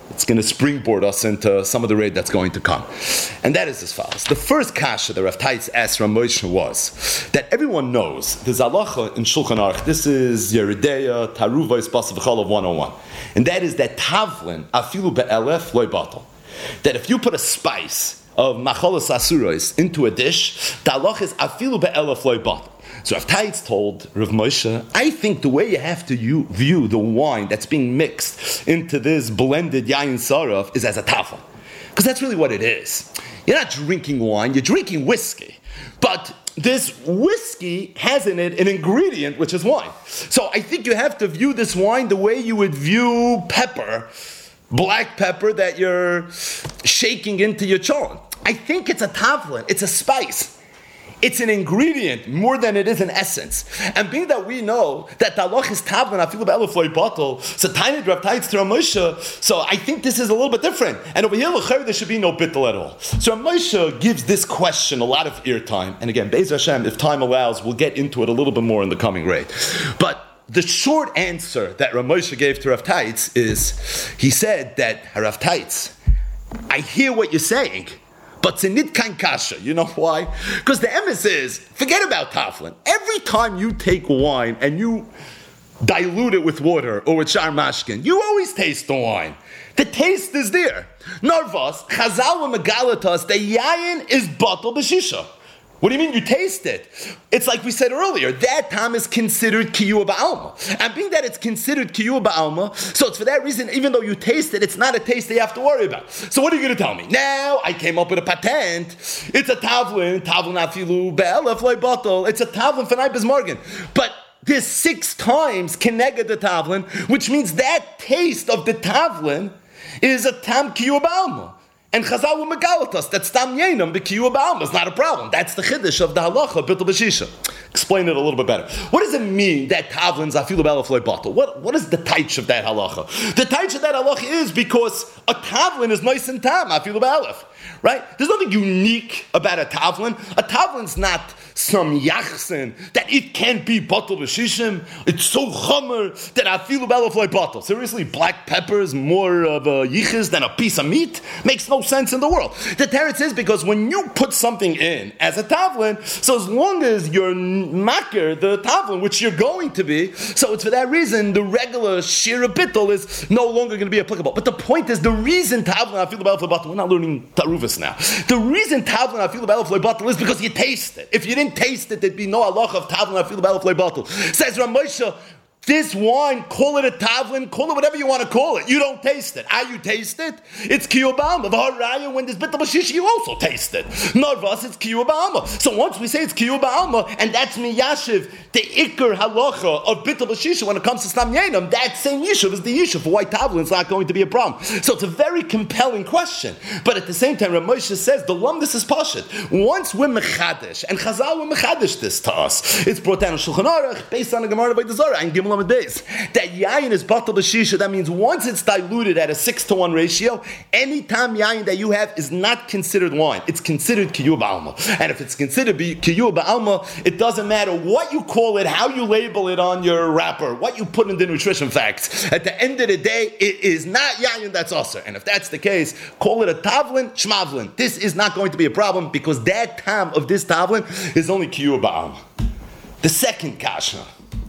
It's going to springboard us into some of the raid that's going to come. And that is as follows. The first kasha that Rav Taitz asked Rav Moshe was that everyone knows, there's halacha in Shulchan Aruch, this is Yeridea, Taruva, Ispas V'chalav one oh one. And that is that Tavlin, afilu be'elef, loy batal. That if you put a spice of macholos asuros into a dish, the halacha is afilu be'elef, loy batal. So Rav Taitz told Rav Moshe, I think the way you have to you, view the wine that's being mixed into this blended yayin saraf is as a tafel. Because that's really what it is. You're not drinking wine, you're drinking whiskey. But this whiskey has in it an ingredient which is wine. So I think you have to view this wine the way you would view pepper, black pepper that you're shaking into your cholent. I think it's a tafel, it's a spice. It's an ingredient more than it is an essence. And being that we know that the halach is tavlin afilu be'elef loy batal, so tiny Rav Taitz to Rav Moshe, so I think this is a little bit different. And over here, there should be no bittul at all. So Rav Moshe gives this question a lot of eartime. And again, Be'ez Hashem, if time allows, we'll get into it a little bit more in the coming raid. But the short answer that Rav Moshe gave to Rav Taitz is, he said that, Rav Taitz, I hear what you're saying, but it's a nit kain kasha. You know why? Because the emes is, forget about taflin. Every time you take wine and you dilute it with water or with shar mashkin, you always taste the wine. The taste is there. Narvas, chazal v'megalatas, the yayin is batal b'shisha. What do you mean you taste it? It's like we said earlier, that time is considered kiyua ba'alma. And being that it's considered kiyua ba'alma, so it's for that reason, even though you taste it, it's not a taste that you have to worry about. So what are you going to tell me? Now, I came up with a patent. It's a tavlin, tavlin afilu be'elef loy batal. It's a tavlin f'nai bezmorgen. But there's six times keneged the tavlin, which means that taste of the tavlin is a tam kiyua ba'alma. And Chazal will megalatas that stam yenam b'kiyua ba'alma is not a problem. That's the chiddush of the halacha bittul b'shisha. Explain it a little bit better. What does it mean that tavlin's afilu be'elef loy batal? What what is the taich of that halacha? The taich of that halacha is because a tavlin is nice and tam afilu be'elef. Right? There's nothing unique about a tavlin. A tavlin's not some yachsin that it can't be batal b'shishim. It's so chomer that afilu be'elef loy batal. Seriously, black pepper is more of a yichis than a piece of meat? Makes no sense in the world. The teretz is because when you put something in as a tavlin, so as long as you're makir the tavlin, which you're going to be, so it's for that reason the regular shira bittul is no longer going to be applicable. But the point is, the reason tavlin afilu be'elef loy batal, we're not learning taruvas now. The reason tavlin afilu be'elef loy batal is because you taste it. If you didn't taste it, there'd be no halach of tavlin afilu be'elef loy batal. Says Rav Moshe, this wine, call it a tavlin, call it whatever you want to call it. You don't taste it. Ah, you taste it? It's kiyua ba'alma. V'haraya, when there's bittul b'shisha, you also taste it. Narvas, it's kiyua ba'alma. So once we say it's kiyua ba'alma, and that's miyashiv, the ikar halacha of bittul b'shisha when it comes to stam yenam, that same yishuv is the yishuv for why tavlin is not going to be a problem. So it's a very compelling question. But at the same time, Rav Moshe says, the lumdus is pashit. Once we're mechadish, and Chazal were mechadish this to us, it's brought down in Shulchan Aruch, based on the Gemara by the Zohar, and Gimel Days. That yayin is batal b'shisha. That means once it's diluted at a six to one ratio, any time yayin that you have is not considered wine. It's considered kiyua ba'alma. And if it's considered kiyua ba'alma, it doesn't matter what you call it, how you label it on your wrapper, what you put in the nutrition facts. At the end of the day, it is not yayin that's usher. And if that's the case, call it a tavlin, shmavlin. This is not going to be a problem because that time of this tavlin is only kiyua ba'alma. The second kasha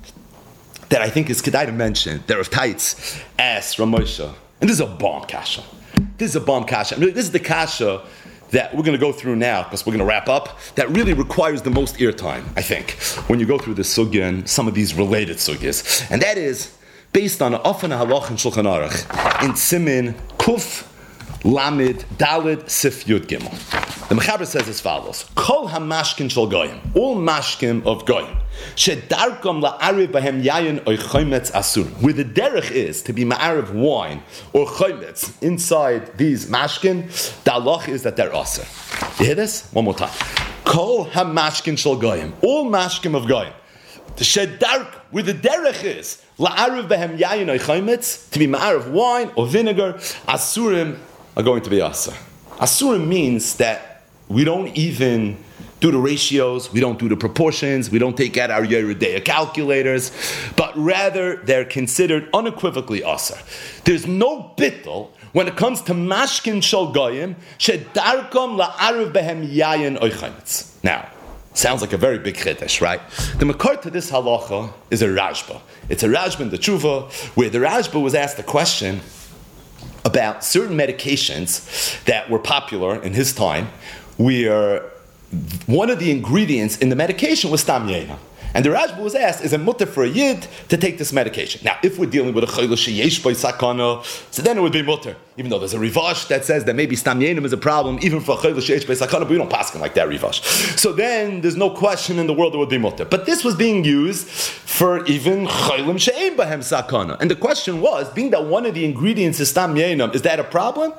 that I think is kedai to mention, that Rav Taitz asked Rav Moshe, and this is a bomb kasha. This is a bomb kasha. I mean, this is the kasha that we're going to go through now, because we're going to wrap up, that really requires the most eartime, I think, when you go through this sugya and some of these related sugyas. And that is based on Ofan HaHalach in Shulchan Aruch, in Simin Kuf Lamed Daled Sif Yud Gimel. The Mechaber says as follows: Kol hamashkin shel goyim, all mashkim of goyim, shedarkom la'ariv bahem yayin or chometz asur. Where the derech is to be ma'ariv wine or chometz inside these mashkin, the halach is that they're aser. You hear this? One more time. Kol hamashkin shel goyim, all mashkim of goyim, the shedark, where the derech is la'ariv bahem yayin or chometz, to be ma'ariv wine or vinegar, asurim are going to be aser. Asurim means that we don't even do the ratios, we don't do the proportions, we don't take out our Yeridea calculators, but rather they're considered unequivocally aser. There's no bittul when it comes to mashkin shel goyim, shedarkom la'aruv behem yayin oichametz. Now, sounds like a very big chiddush, right? The makor to this halacha is a Rashba. It's a Rashba in the Tshuva, where the Rashba was asked a question about certain medications that were popular in his time, where one of the ingredients in the medication was stam yena. And the Rashba was asked, is it mutter for a yid to take this medication? Now, if we're dealing with a chayla sheyesh by sakana, so then it would be mutter. Even though there's a rivash that says that maybe stam yenim is a problem, even for a chayla sheyesh by sakana, but we don't pass him like that rivash. So then there's no question in the world it would be mutter. But this was being used for even chaylim she'ein bahem sakana. And the question was, being that one of the ingredients is stam yenim, is that a problem?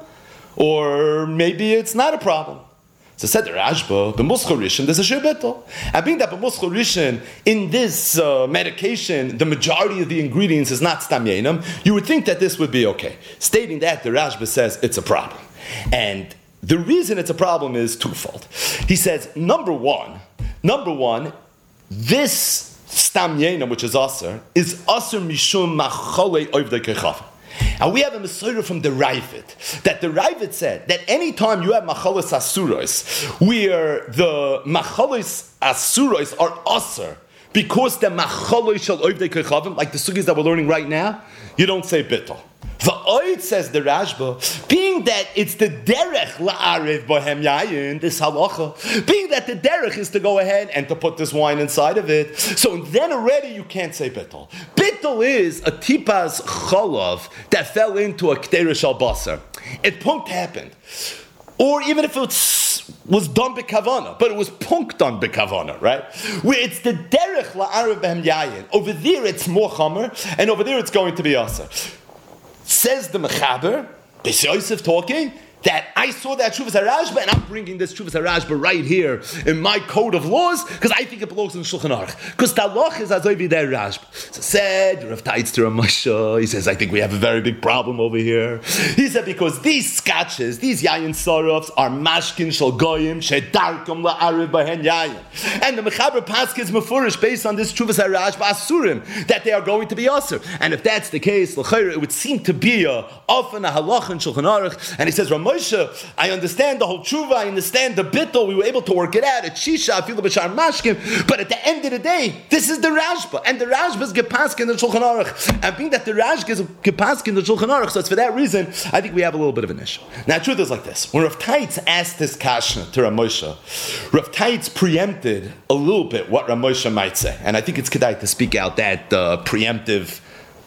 Or maybe it's not a problem? So said the Rashba, b'muschal rishon, there's a shir betel. And being that b'muschal rishon, in this uh, medication, the majority of the ingredients is not stam yenam, you would think that this would be okay. Stating that, the Rashba says it's a problem. And the reason it's a problem is twofold. He says, number one, number one, this stam yenam, which is aser, is aser mishum macholei oivdei kechav. And we have a Mesorah from the Ravid, that the Ravid said that any time you have machalos asuros, where the machalos asuros are aser, because the machalos shall oivdei kechavim, like the sugis that we're learning right now, you don't say bittul. Va'oid, says the Rashba, being that it's the derech la'arev bohem yayin, this halacha, being that the derech is to go ahead and to put this wine inside of it, so then already you can't say bittul. Bittul is a tipas cholav that fell into a k'terah shal basar. It punkt happened. Or even if it was done b'kavana, but it was punked on b'kavana, right? Where it's the derech la'arev bohem yayin. Over there it's more chamer, and over there it's going to be aser. Says the Mechaber, Beis Yosef talking, that I saw that Shuvas HaRashba, and I'm bringing this Shuvas HaRashba right here in my code of laws, because I think it belongs in Shulchan Aruch. Because Taloch is Azoivi Der Rashba. So said, Rav Taitz to Ramosha, he says, I think we have a very big problem over here. He said, because these scotches, these Yayin Sorofs, are Mashkin Shal Goyim, Shedarkom La'arev Bahen Yayin. And the Mechaber Paskins Mefurish, based on this Shuvas HaRashba Asurim, that they are going to be Asur. And if that's the case, it would seem to be a often a halach in Shulchan Aruch. And he says, Ramosha, I understand the whole tshuva, I understand the bittul, we were able to work it out at Shisha, Afilu B'Shar Mashkim, but at the end of the day, this is the Rashba, and the Rashba is Gepaskin in the Shulchan Aruch, and being that the Rashba is Gepaskin in the Shulchan Aruch, so it's for that reason, I think we have a little bit of an issue. Now, the truth is like this, when Rav Taitz asked this kashna to Rav Moshe, Rav Taitz preempted a little bit what Rav Moshe might say, and I think it's kedai to speak out that uh, preemptive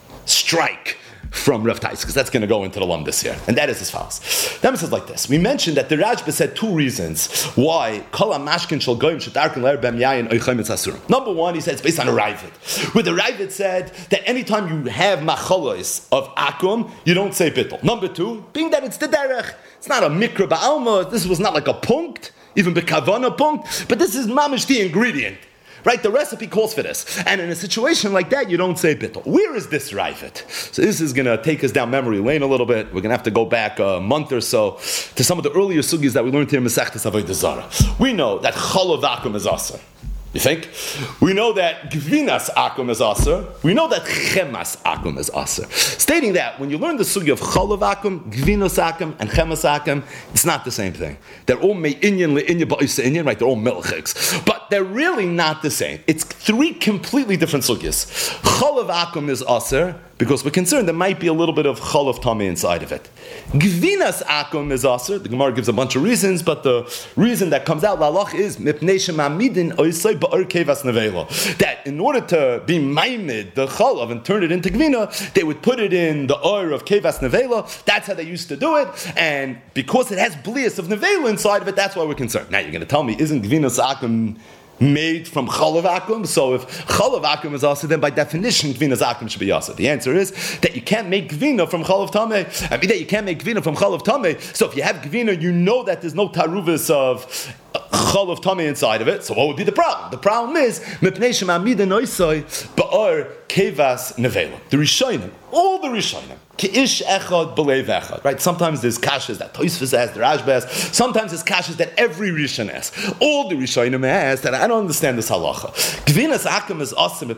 strike from Rav Taitz, because that's going to go into the Lum this year. And that is as follows. That says like this. We mentioned that the Rashba said two reasons why Kol HaMashkin Shel Goyim Shedarken L'Erev B'Hem Yayin Oichem Etz Asurim. Number one, he said it's based on a Ravid, where the Ravid said that anytime you have machalos of akum, you don't say bittul. Number two, being that it's the derech, it's not a mikra ba'alma, this was not like a punkt, even b'kavana punkt, but this is mamish the ingredient. Right, the recipe calls for this. And in a situation like that, you don't say bittul. Where is this Ravid? So this is going to take us down memory lane a little bit. We're going to have to go back a month or so to some of the earlier sugis that we learned here in Masechtas Avodah Zarah. We know that chalav akum is aser. You think? We know that gvinas akum is aser. We know that chemas akum is aser. Stating that when you learn the sugi of chalav akum, gvinas akum, and chemas akum, it's not the same thing. They're all me'inyan le'inyan ba'isa inyan, right? They're all milchiks. But they're really not the same. It's three completely different sugyas. Chalav akum is aser, because we're concerned there might be a little bit of chalav tamei inside of it. Gvinas akum is aser. The Gemara gives a bunch of reasons, but the reason that comes out lalach is mipnei shemamidin oisay ba'or kevas nevela. That in order to be maimed the chalav and turn it into gvina, they would put it in the oil of kevas nevela. That's how they used to do it, and because it has blias of nevela inside of it, that's why we're concerned. Now you're going to tell me, isn't gvinas akum made from chalav akum? So if chalav akum is also, then by definition gvinas akum should be also. The answer is that you can't make gvina from chalav tamei. I mean that you can't make gvina from chalav tamei. So if you have gvina, you know that there's no taruvis of chalav tamei inside of it. So what would be the problem? The problem is mipnei shemamida noisoi ba'or kevas nevela. The Rishonim all the Rishonim. Ki'ish echad b'leiv echad. Right? Sometimes there's kashas that Tosfos asks, the Rashba asks. Sometimes there's kashas that every Rishon asks. All the Rishonim ask that I don't understand this halacha. Gvinas akum is awesome.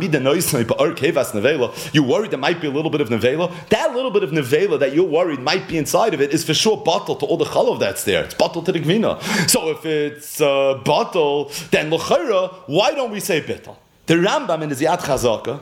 You're worried there might be a little bit of nevela. That little bit of nevela that you're worried might be inside of it is for sure bottle to all the chalov that's there. It's bottle to the gvina. So if it's uh, bottle, then l'chayra, why don't we say bittul? The Rambam in his Yad Chazaka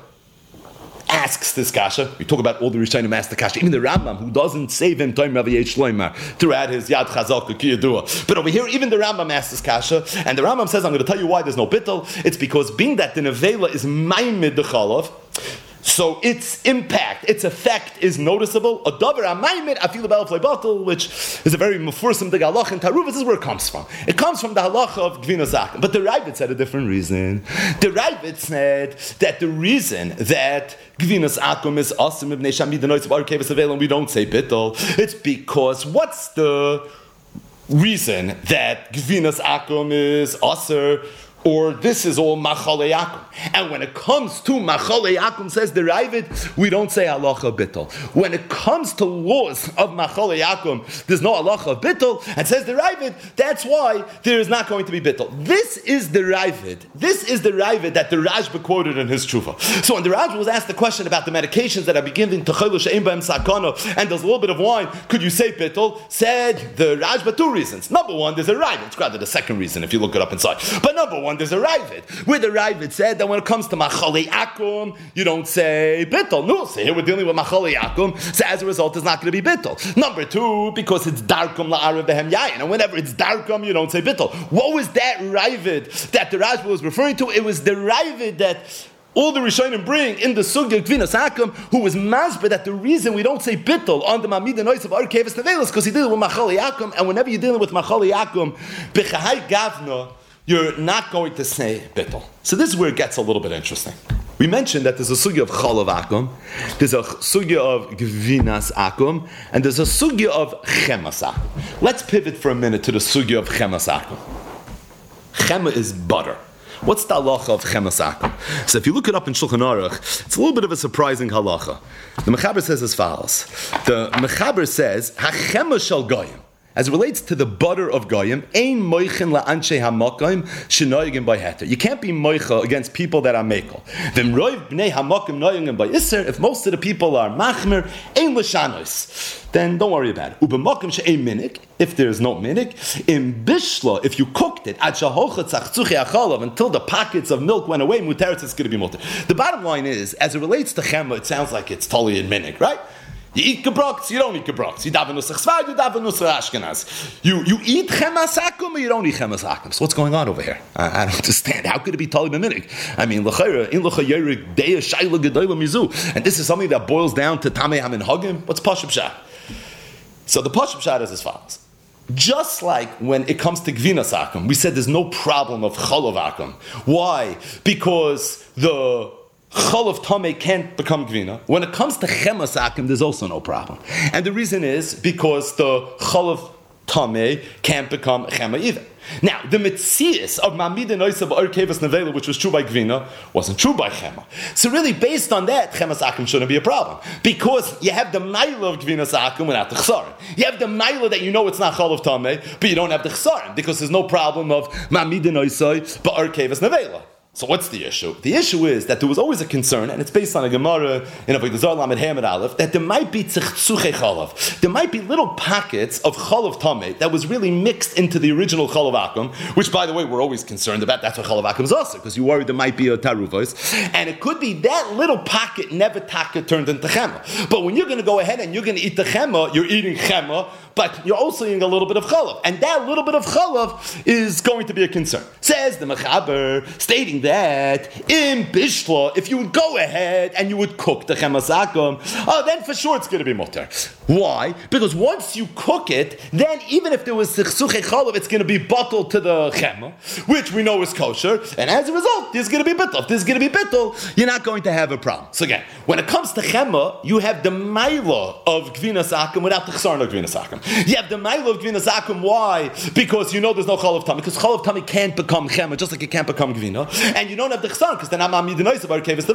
asks this kasha. We talk about all the Rishonim ask the kasha. Even the Rambam, who doesn't save him time Rav Yesh Shloimar throughout his Yad Chazaka Kiyadua. But over here, even the Rambam asks this kasha, and the Rambam says, "I'm going to tell you why there's no bittul. It's because being that the nevela is ma'imid the chalav." So its impact, its effect is noticeable. A davar amayimid afilu b'alflei bottle, which is a very mufursim the halacha in Taruv. This is where it comes from. It comes from the halacha of Gvina Zaken. But the Ravid said a different reason. The Ravid said that the reason that Gvinas Akum is awesome ibn Shamid the noise of Arkevis Avel and we don't say bittul, it's because what's the reason that Gvinas Akum is aser? Or this is all Machale Yakum. And when it comes to Machale Yakum, says the Ravid, we don't say halacha bittul. When it comes to laws of Machale Yakum, there's no halacha of bittul. And says the Ravid, that's why there is not going to be bittul. This is the Ravid. This is the Ravid that the Rashba quoted in his Tshuva. So when the Rashba was asked the question about the medications that are beginning to chaylu she'im b'hem sakana, and there's a little bit of wine, could you say bittul? Said the Rashba two reasons. Number one, there's a Ravid. It's rather the second reason if you look it up inside. But number one, there's a Ravid. Where the Ravid said that when it comes to Machale Akum, you don't say bittul. No, so here we're dealing with Machale Akum, so as a result, there's not going to be bittul. Number two, because it's darkum la'arav behem yayin, and whenever it's darkum, you don't say bittul. What was that Ravid that the Rashba was referring to? It was the Ravid that all the Rishonim bring in the Sugya Gvinas Akum, who was masber that the reason we don't say bittul on the Mamid and Ois of Arkevis Nevelis because he did it with Machale Akum, and whenever you're dealing with Machale Akum, b'chahai gavna, you're not going to say bittul. So this is where it gets a little bit interesting. We mentioned that there's a sugya of chalav akum, there's a sugya of gvinas akum, and there's a sugya of chemas akum. Let's pivot for a minute to the sugya of chemas akum. Chema is butter. What's the halacha of chemas akum? So if you look it up in Shulchan Aruch, it's a little bit of a surprising halacha. The Mechaber says as follows. The Mechaber says, hachema shel goyim. As it relates to the butter of goyim, ein moichin la'anshe hamakim shenoyigim by heter. You can't be moicha against people that are mekel. V'im roiv bnei hamakim noyigim by iser. If most of the people are machmer, ein l'shanos, then don't worry about it. Ubemakim she'ein minik, if there is no minik, in bishla, if you cooked it, ad shahocha tzachzuchi achalav, until the pockets of milk went away, muteretz is going to be muter. The bottom line is, as it relates to chema, it sounds like it's totally in minik, right? You eat gebrocks, you don't eat gebrocks. You daven nusach svad, you daven nusach ashkenaz. You you eat chemas akum, or you don't eat chemas akum. So what's going on over here? I, I don't understand. How could it be tali b'minik? I mean, l'chayra in l'chayerik deya shayla gedoyla mizu, and this is something that boils down to tamei hamin hagim. What's pashut pshat? So the pashut pshat is as follows. Just like when it comes to gvinas akum, we said there's no problem of chalav akum. Why? Because the Chalav Tameh can't become Gvina. When it comes to Chemas Akim, there's also no problem. And the reason is because the Chalav Tameh can't become Chema either. Now, the Metzias of Mamid and Oisav Arkevas Nevela, which was true by Gvina, wasn't true by Chema. So really, based on that, Chemas Akim shouldn't be a problem. Because you have the Maila of Gvinas Akim without the Chsarim. You have the Maila that you know it's not Chalav Tameh, but you don't have the Chsarim, because there's no problem of Mamid and Oisav Arkevas Nevela. So what's the issue? The issue is that there was always a concern, and it's based on a Gemara in Avodah Zarah Lamed Hamid Aleph, that there might be tzechzuche chalav. There might be little pockets of chalav tameh that was really mixed into the original chalav akum, which, by the way, we're always concerned about. That's what chalav akum is also, because you worried there might be a taruvos, and it could be that little pocket never taka turned into chema. But when you're going to go ahead and you're going to eat the chema, you're eating chema, but you're also eating a little bit of chalav, and that little bit of chalav is going to be a concern. Says the Mechaber, stating that in Bishla, if you would go ahead and you would cook the chemas akum, oh, then for sure it's going to be mutter. Why? Because once you cook it, then even if there was sichsuche chalav, it's going to be bottled to the chema, which we know is kosher, and as a result, there's going to be bittul. If there's going to be bittul, you're not going to have a problem. So again, when it comes to chema, you have the maila of gvinas akum without the chsarna of gvinas akum. You have the maila of gvinas akum. Why? Because you know there's no chalav tummy. Because chalav tummy can't become chema, just like it can't become gvina. And you don't have the chsarna because then I'm amid nois of our kevis the veil. The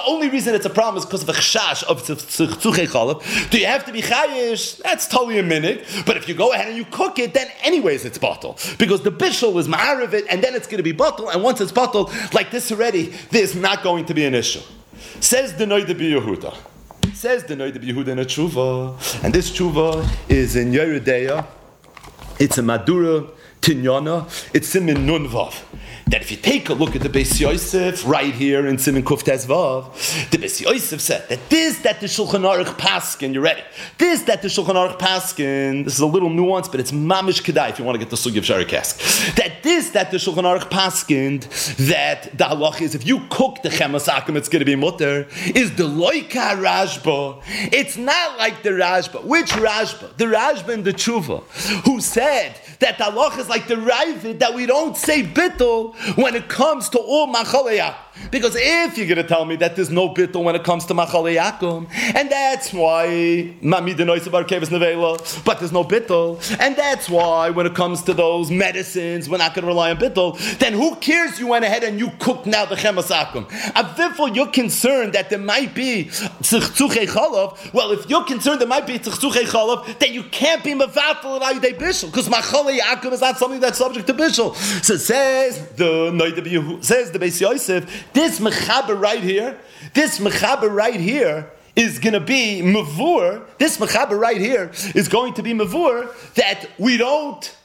only reason it's a problem is because of a chashash of tzchuchei chalav. Do you have to be chayish? That's totally a minhag. But if you go ahead and you cook it, then anyways it's batal. Because the bishul is ma'ariv it, and then it's going to be batal, and once it's batal, like this already, there's not going to be an issue. Says the Noida B'Yehuda. Says the Noida B'Yehuda in a tshuva, and this tshuva is in Yeridea. It's a Madura Tinyana. It's Simin Nun Vav. That if you take a look at the Beis Yosef right here in Simin Kuf Tes Vav, the Beis Yosef said that this that the Shulchan Aruch Paskin, you ready? This that the Shulchan Aruch Paskin, this is a little nuance, but it's mamish kedai if you want to get the sugi of Shari Kask. That this that the Shulchan Aruch Paskin, that the halach is if you cook the chemas akum, it's going to be mutter, is the loika Rashba. It's not like the Rashba. Which Rashba? The Rashba and the Tshuva, who said that the halach is like the Ravid, that we don't say bittul when it comes to all machaleyak. Because if you're going to tell me that there's no bittul when it comes to machaleyakum, and that's why mamid denois bar kevis nevela, but there's no bittul, and that's why when it comes to those medicines we're not going to rely on bittul, then who cares you went ahead and you cooked now the chemas akum? Avifol, you're concerned that there might be tzchuchei chalav. Well, if you're concerned there might be tzchuchei chalav, then you can't be mevatel at ayudei bishul, because machaleyakum is not something that's subject to bishul. So says the Noida says the Beis Yosef, this mechaber right here, this mechaber right here is going to be mavur. This mechaber right here is going to be mavur that we don't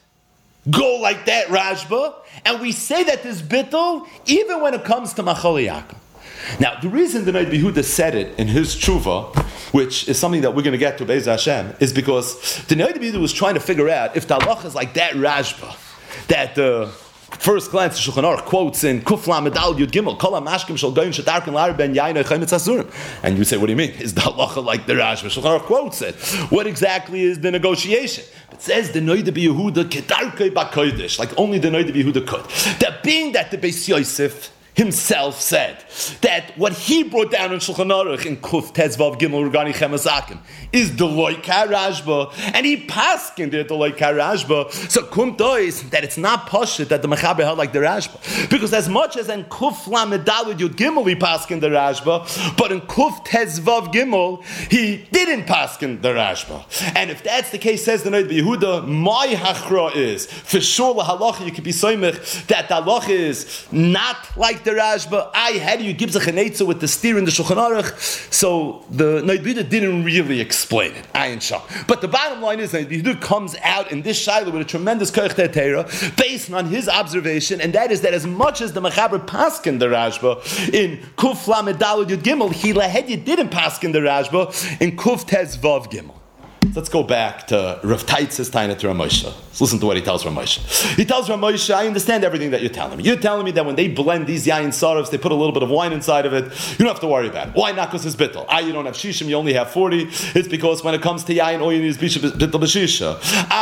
go like that Rashba, and we say that this bittul even when it comes to machaleyakum. Now, the reason the Noida B'Yehuda said it in his tshuva, which is something that we're going to get to Be'ez Hashem, is because the Noida B'Yehuda was trying to figure out if the halach is like that Rashba, that the uh, first glance, Shulchan Aruch quotes in Kuf Lamed Al Yud Gimel, Kol HaMashkim Shel Goyim Shetarkin L'Arab Ben Yayin Eichayim Asurim. And you say, what do you mean? Is the halacha like the Rashba? Shulchan Aruch quotes it. What exactly is the negotiation? It says the Noida B'Yehuda Kedarkei B'Kodesh, like only the Noida B'Yehuda could. That being that the Beis Yosef himself said that what he brought down in Shulchan Aruch in Kuf Tezvav Gimel regarding Chemas Akum is the Loika Rashba, and he paskined it the Loika Rashba. So kum dois that it's not pashut that the Mechaber held like the Rashba, because as much as in Kuf Lamed Daled Yud Gimel he paskined the Rashba, but in Kuf Tezvav Gimel he didn't paskin the Rashba. And if that's the case, says the Noida B'Yehuda, my hachra is for sure the halacha you could be soymech that the halacha is not like the Rashba. I had you gives a chenetza with the steer in the Shulchan Aruch. So the Noida B'Yehuda didn't really explain it. Ayin shah. But the bottom line is that the B'Yehuda comes out in this shaila with a tremendous koich te'teira based on his observation, and that is that as much as the Mechaber paskin the Rashba in Kuf Lamed Daled Yud Gimel, he lahedya didn't paskin the Rashba in Kuf Tez Vav Gimel. Let's go back to Rav Taitz's Taina to Rav Moshe. Let's listen to what he tells Rav Moshe. He tells Rav Moshe, I understand everything that you're telling me. You're telling me that when they blend these yayin sarevs, they put a little bit of wine inside of it. You don't have to worry about it. Why not? Because it's bittul. Ah, you don't have shishim, you only have forty. It's because when it comes to yayin, all you need is bittul b'shisha.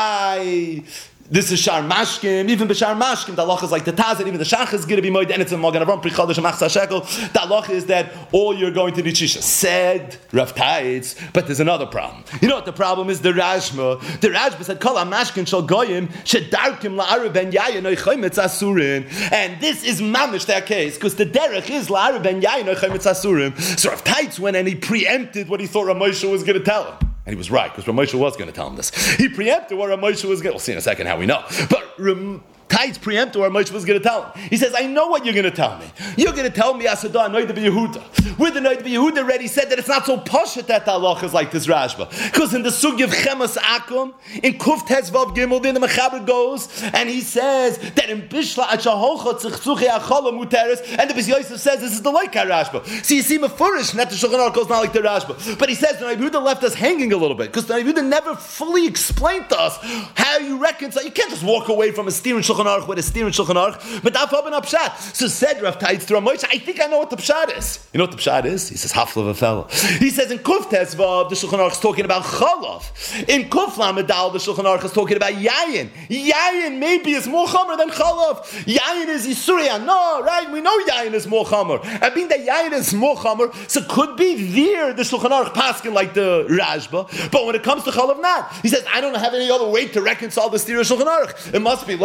I... This is Shar Mashkim, even B'Shar Mashkim, the halacha is like the Tazit, even the Shach is going to be moed, and it's a Magen Avram, Pri Chodesh, Machzah Shekel. The halacha is that all you're going to need Shisha. Said Rav Taitz, but there's another problem. You know what the problem is? The Rashma. The Rashma said, Kol HaMashkim Shel Goyim, Shedarkim La'arav Ben Yayin Oichayim Etz Asurin. And this is mamish their case, because the derech is La'arav Ben Yayin Oichayim Etz Asurin. So Rav Taitz went and he preempted what he thought Rav Moshe was going to tell him. And he was right, because Rav Moshe was going to tell him this. He preempted what Rav Moshe was going to... We'll see in a second how we know. But... Rav Taitz preempted what Moshe was going to tell him. He says, I know what you're going to tell me. You're going to tell me Asadah Noida B'Yehuda. With the Noida B'Yehuda already said that it's not so poshut that the halacha is like this Rashba. Because in the Sugi of Chemas Akum, in Kuf Tezvav Gimel, then the Mechaber goes, and he says that in Bishla Achahocha Tzchuchei Achala Muteres, and the Beis Yosef says this is the Loika Rashba. So you see Mefurish, that the Shulchan Aruch goes not like the Rashba. But he says the Noida B'Yehuda left us hanging a little bit, because the Noida B'Yehuda never fully explained to us how you reconcile. You can't just walk away from a steer in Shulchan Aruch with a steer in Shulchan Aruch, but Daf Oben Pshat. So said Rav Taitz to Rav Moshe, I think I know what the Pshat is. You know what the Pshat is? He says, Hafla of a fellow. He says in Kuf Tezvav, the Shulchan Aruch is talking about Chalav. In Kuf Lamedal, the Shulchan Aruch is talking about Yayin. Yayin maybe is more Chomer than Chalav. Yayin is Yisuriya. No, right? We know Yayin is more Chomer. I mean that Yayin is more Chomer, so could be there the Shulchan Aruch paskin like the Rashba, but when it comes to Chalav, not. He says, I don't have any other way to reconcile the steer of Shulchan Aruch. It must be like Kash.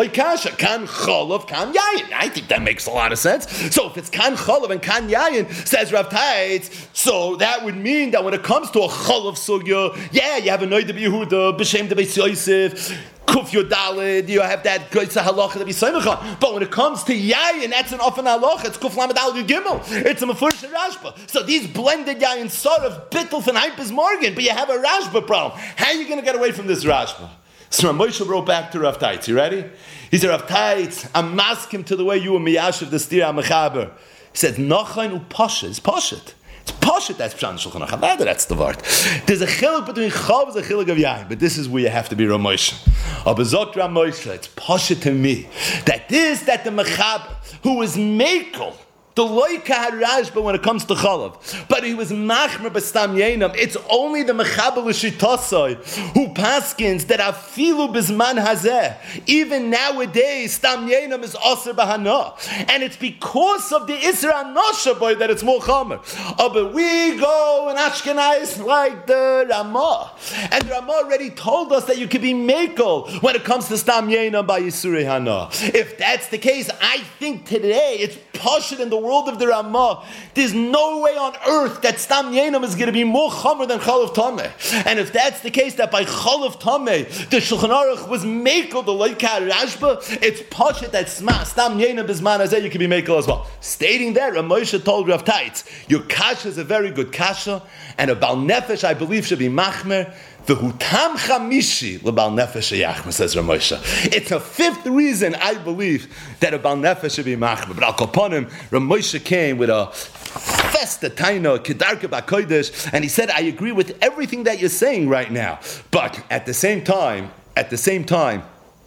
kasha. Kan cholav, kan yayin. I think that makes a lot of sense. So if it's kan cholav and kan yayin, says Rav Taitz, so that would mean that when it comes to a cholav sugya, yeah, you have a noida b'Yehuda, b'shem de Beis Yosef, Kuf Yodalid, you have that Goitza halacha to be Soimecha. But when it comes to Yayin, that's an often halacha. It's Kuf Lamed Al Yud Gimel. It's a Mefurish Rashba. So these blended Yayin sort of bittul from Hypes Morgan, but you have a Rashba problem. How are you going to get away from this Rashba? So Rav Moshe wrote back to Rav Taitz. You ready? He said, Rav Taitz, I'm masking to the way you were Miyashiv the Stira HaMechaber. He said, Nochain u Pasha. It's Pashat. It's Pashat, that's Pshan Shulchan Aruch. That's the word. There's a chiluk between Chav and a chiluk of Yain, but this is where you have to be Rav Moshe. Abazok Rav Moshe, it's Pashat to me that this, that the Mechaber, who was Mekel, the loika had Rashba when it comes to chalav, but he was machmer b'stam yenam. It's only the mechaber l'shitosai who paskins that afilu b'zman hazeh. Even nowadays, stam yenam is aser b'hana, and it's because of the Isra Nosha boy that it's more chamer. Oh, but we go in Ashkenaz like the Ramah, and the Ramah already told us that you can be mekel when it comes to stam yenam by Yisurei Hana. If that's the case, I think today it's pashut in the world of the Ramah. There's no way on earth that Stam Yenam is going to be more chamer than Chalav Tameh. And if that's the case, that by Chalav Tameh, the Shulchan Aruch was mekel the Loika Rashba, it's pashut that Stam Yenam Bizman Hazeh, you can be mekel as well. Stating there, Rav Moshe told Rav Taitz, your kasha is a very good kasha, and a Bal Nefesh, I believe, should be machmer. V'hutam chamishi lebal nefesh yachmer, says Rav Moshe. It's a fifth reason I believe that a bal nefesh should be machmer. But al kaponim, Rav Moshe came with a festa taina kedarka b'kodesh, and he said, "I agree with everything that you're saying right now, but at the same time, at the same time."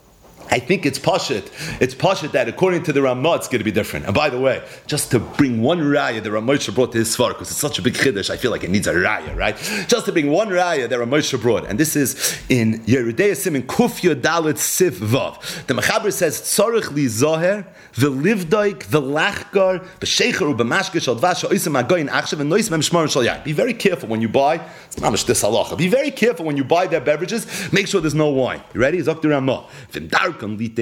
I think it's pashut. It's pashut that according to the Ramah, it's going to be different. And by the way, just to bring one raya that Rav Moshe brought to his svar, because it's such a big chiddush, I feel like it needs a raya, right? Just to bring one raya that Rav Moshe brought, and this is in Yeridei Simin Kufya Dalet Sif Vav. The Mechaber says Tzorich li Zoher v'livdoik v'lachgar v'shecher u'b'mashke shal dvash ha'oisem ha'goyin achshav v'nois mem shmar shal yain. Be very careful when you buy. It's not much this halacha. Be very careful when you buy their beverages. Make sure there's no wine. You ready? Zok the Ramah. If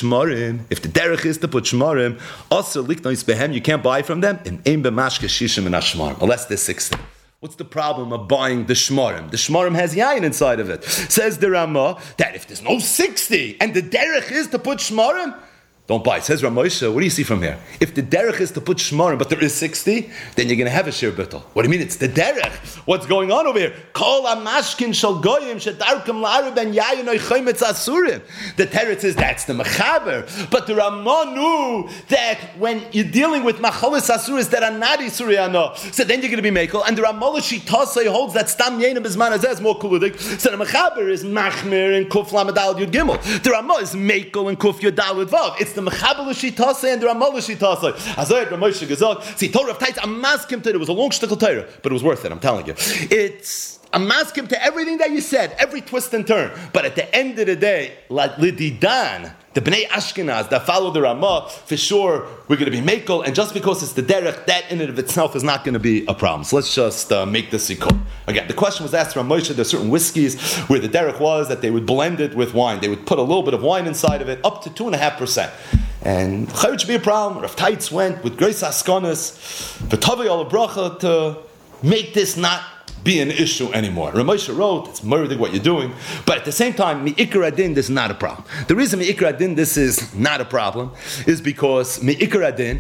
the derech is to put shmarim, also liknois behem, you can't buy from them. In ein b'mashke shishim and ashmarim, unless they're sixty. What's the problem of buying the shmarim? The shmarim has yayin inside of it. Says the Ramah that if there's no sixty and the derech is to put shmarim, don't buy. Says Rav Moshe, what do you see from here? If the derech is to put shmarim, but there is sixty, then you're going to have a shir bittul. What do you mean? It's the derech. What's going on over here? Kol amashkin shal goyim shedarkam la'arib and yayin oichaymetz asurim. The teretz says that's the mechaber. But the Ramah knew that when you're dealing with macholis asuris that are not isuriyano, so then you're going to be mekel. And the Ramah Shitasa holds that stam yenim is manazeh is more kuludik. So the mechaber is machmir and kuf lamed al yud gimel. The Ramah is mekel and kuf yud al vav. It's the Mechaber L'Shitase and the Ramah L'Shitase. Azayat Rav Moshe Gezog. See, Torah of Taitz, I'm masking to it. It was a long shtickle Torah, but it was worth it, I'm telling you. It's, I'm masking to everything that you said, every twist and turn. But at the end of the day, like Lididan, the Bnei Ashkenaz that follow the Ramah, for sure, we're going to be mekel, and just because it's the derech, that in and of itself is not going to be a problem. So let's just uh, make this sikul. Again, the question was asked from Moshe, there's certain whiskeys where the derech was that they would blend it with wine. They would put a little bit of wine inside of it, up to two and a half percent. And chayyot should be a problem. Rav Taitz went with Grace Askonis, v'tavi al bracha, to make this not be an issue anymore. Rav Moshe wrote, it's murder what you're doing, but at the same time, mi'ikar adin, this is not a problem. The reason mi'ikar adin, this is not a problem, is because mi'ikar adin,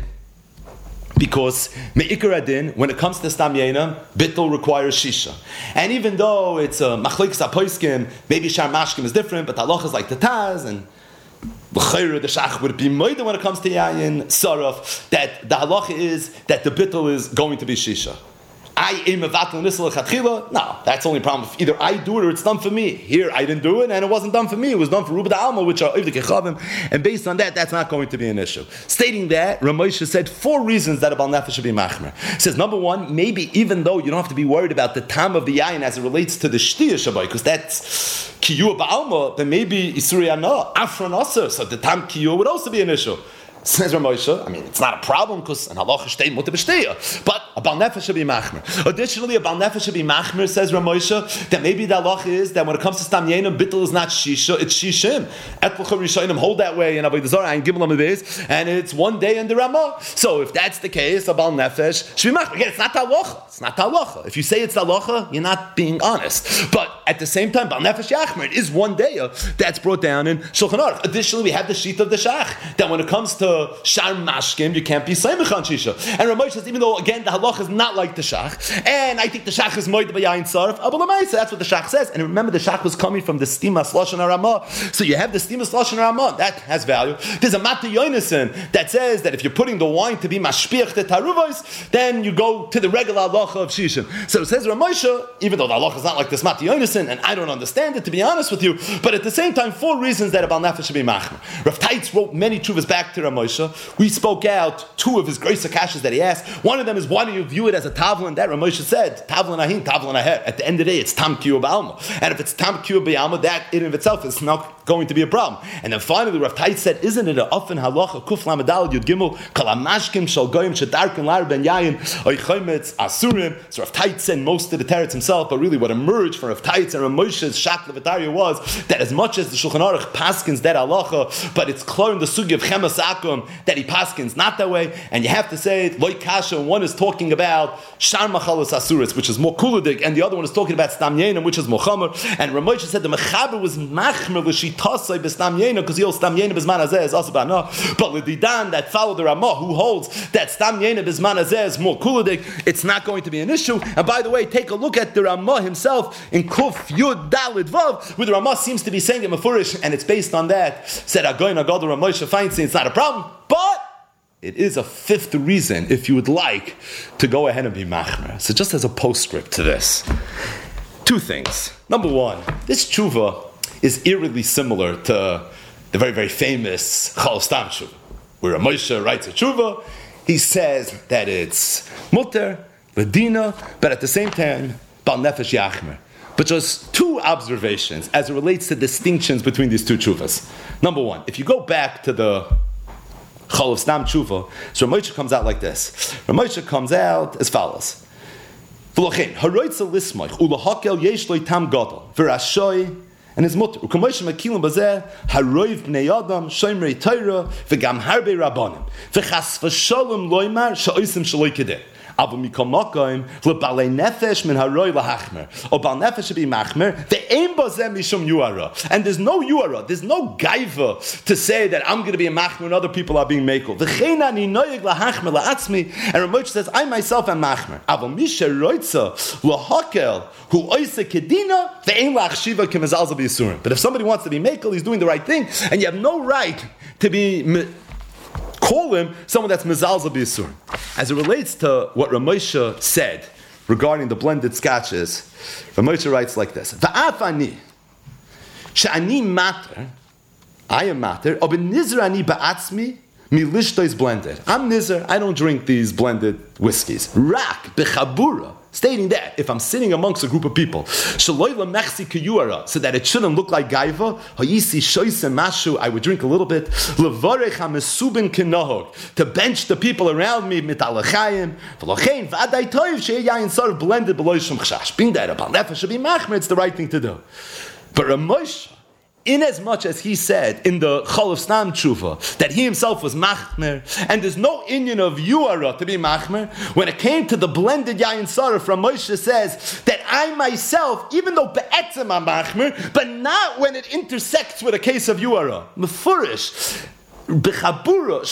because me'ikar adin, when it comes to stam yenam, bittul requires shisha. And even though it's a machlekes hapoiskim, maybe shar mashkim is different, but halacha is like the taz, and the shach would be moida when it comes to yayin, saraf, that the halacha is that the bittul is going to be shisha. I am a vatal nisal chatchila. No, that's the only problem. If either I do it or it's done for me. Here, I didn't do it, and it wasn't done for me. It was done for Ruba da Alma, which are Oivdik Echavim, and based on that, that's not going to be an issue. Stating that, Rav Moshe said four reasons that a Bal Nefesh should be machmer. He says, number one, maybe even though you don't have to be worried about the tam of the yayin as it relates to the shtiyah shabai, because that's kiyua ba'alma, then maybe Isuri Anah, Afron Aser, so the tam kiyua would also be an issue. Says Ramosha, I mean, it's not a problem because an halacha shtei mutar b'shteya, but a bal nefesh should be machmer. Additionally, a bal nefesh should be machmer, says Ramosha, that maybe the halacha is that when it comes to stam yenim, bittul is not shisha, it's shishim. Etlucha rishonim hold that way in Avodah Zarah and Gimel Amid, and it's one day in the Ramah. So if that's the case, a bal nefesh should be machmer. Again, it's not the halacha. It's not the halacha. If you say it's the halacha, you're not being honest. But at the same time, bal nefesh yachmer, it is one day that's brought down in Shulchan Aruch. Additionally, we have the sheet of the shach, that when it comes to Shar Mashkim, you can't be Saimach on Shisha. And Ramosh says, even though, again, the halach is not like the Shach, and I think the Shach is Moed B'Yayin Sarf, Abu Lamaisa, that's what the Shach says. And remember, the Shach was coming from the Stimas Lashon HaRamah. So you have the Stimas Lashon HaRamah, that has value. There's a Mata Yonason that says that if you're putting the wine to be Mashpiach the Taruvos, then you go to the regular halacha of Shishim. So it says Ramosh, even though the halacha is not like this Mata Yonason, and I don't understand it, to be honest with you, but at the same time, four reasons that a Bal Nefesh should be Machmer. Rav Taitz wrote many tshuvas back to Ramosha. We spoke out two of his great sakashas that he asked. One of them is, why do you view it as a tavlin? That Ramosha said, tavlin ahin, tavlin aher. At the end of the day, it's tam kiyur b'alma. And if it's tam kiyur b'alma, that in and of itself is not going to be a problem. And then finally, Rav Taitz said, isn't it a often halacha, kuf lamadal yud gimel, kalamashkim shal goyim shedarkin lar ben yayin, oichometz asurim. So Rav Taitz said most of the teretz himself, but really what emerged from Rav Taitz and Ramosha's shat levataria was that as much as the Shulchan Aruch paskins that halacha, but it's clear in the sugi of chemas akum that he paskins not that way, and you have to say loy kasha. One is talking about shar machalos asuris, which is more kuladik, and the other one is talking about stam yenim, which is mochamer. And Ramosha said the mechaber was machmer l'shitasei b'stam yenim because he holds stam yenim b'zman hazeh is also bana, but l'didan that followed the Ramah who holds that stam yenim b'zman hazeh is more kuladik, it's not going to be an issue. And by the way, take a look at the Ramah himself in Kuf Yud Dalid Vav, where the Ramah seems to be saying it mafurish, and it's based on that. Said Agoyin Agadol Ramosha Feinstein, it's not a problem, but it is a fifth reason if you would like to go ahead and be machmer. So just as a postscript to this, two things. Number one, this tshuva is eerily similar to the very, very famous Chal Stam tshuva, where Ramosha writes a tshuva. He says that it's muter, ledina, but at the same time, bal nefesh yachmer. But just two observations as it relates to distinctions between these two tshuvas. Number one, if you go back to the Chol of Stam tshuva, so Ramosha comes out like this. Ramosha comes out as follows. V'lochin, haroitza lismoich, ulahakel yesh loy tam gadol, v'rashoy, and his mutter. U'kamosha makilim bazeh, haroiv bnei adam, shoymrei Torah, v'gam harbe rabbanim, v'chas v'sholem loymar, sha'oisim shaloi kedeh. Aber mikol makom lebalei nefesh min haroy lahachmer. Or bal nefesh should be machmer. Ve'ein bozeh mishum yuara. And there's no yuara. There's no gaiva to say that I'm going to be a machmer and other people are being mekel. V'chein ani noyeg lahachmer la'atzmi. And Ramosha says, I myself am machmer. Aber misha roitza lahakel hu oise kedina ve'ein la'achshiva kemezalza b'yisurim. But if somebody wants to be mekel, he's doing the right thing, and you have no right to be me- call him someone that's mezalza b'yisurim. As it relates to what Ramosha said regarding the blended scotches, Ramosha writes like this: Va'af ani, she'ani mater, I am mater, aber nizr ani ba'atzmi, mi lishto is blended. I'm nizr, I don't drink these blended whiskeys. Rak b'chabura, stating that if I'm sitting amongst a group of people, shaloy lemechsi kiyuara, so that it shouldn't look like gaiva, hayisi shoyse mashu, I would drink a little bit, levarech hamesubin kenohog, to bench the people around me, mit alachayim, v'lochein v'adai toiv she'yayin sarv blended below shum chashash. Being that a bal nefesh should be machmer, it's the right thing to do. But Ramosha, in as much as he said in the Chol of Stam tshuva that he himself was machmer, and there's no Indian of yuara to be machmer, when it came to the blended yayin sarah, from Moshe says that I myself, even though be'etzem I'm machmer, but not when it intersects with a case of yuara. Mefurish. We've mentioned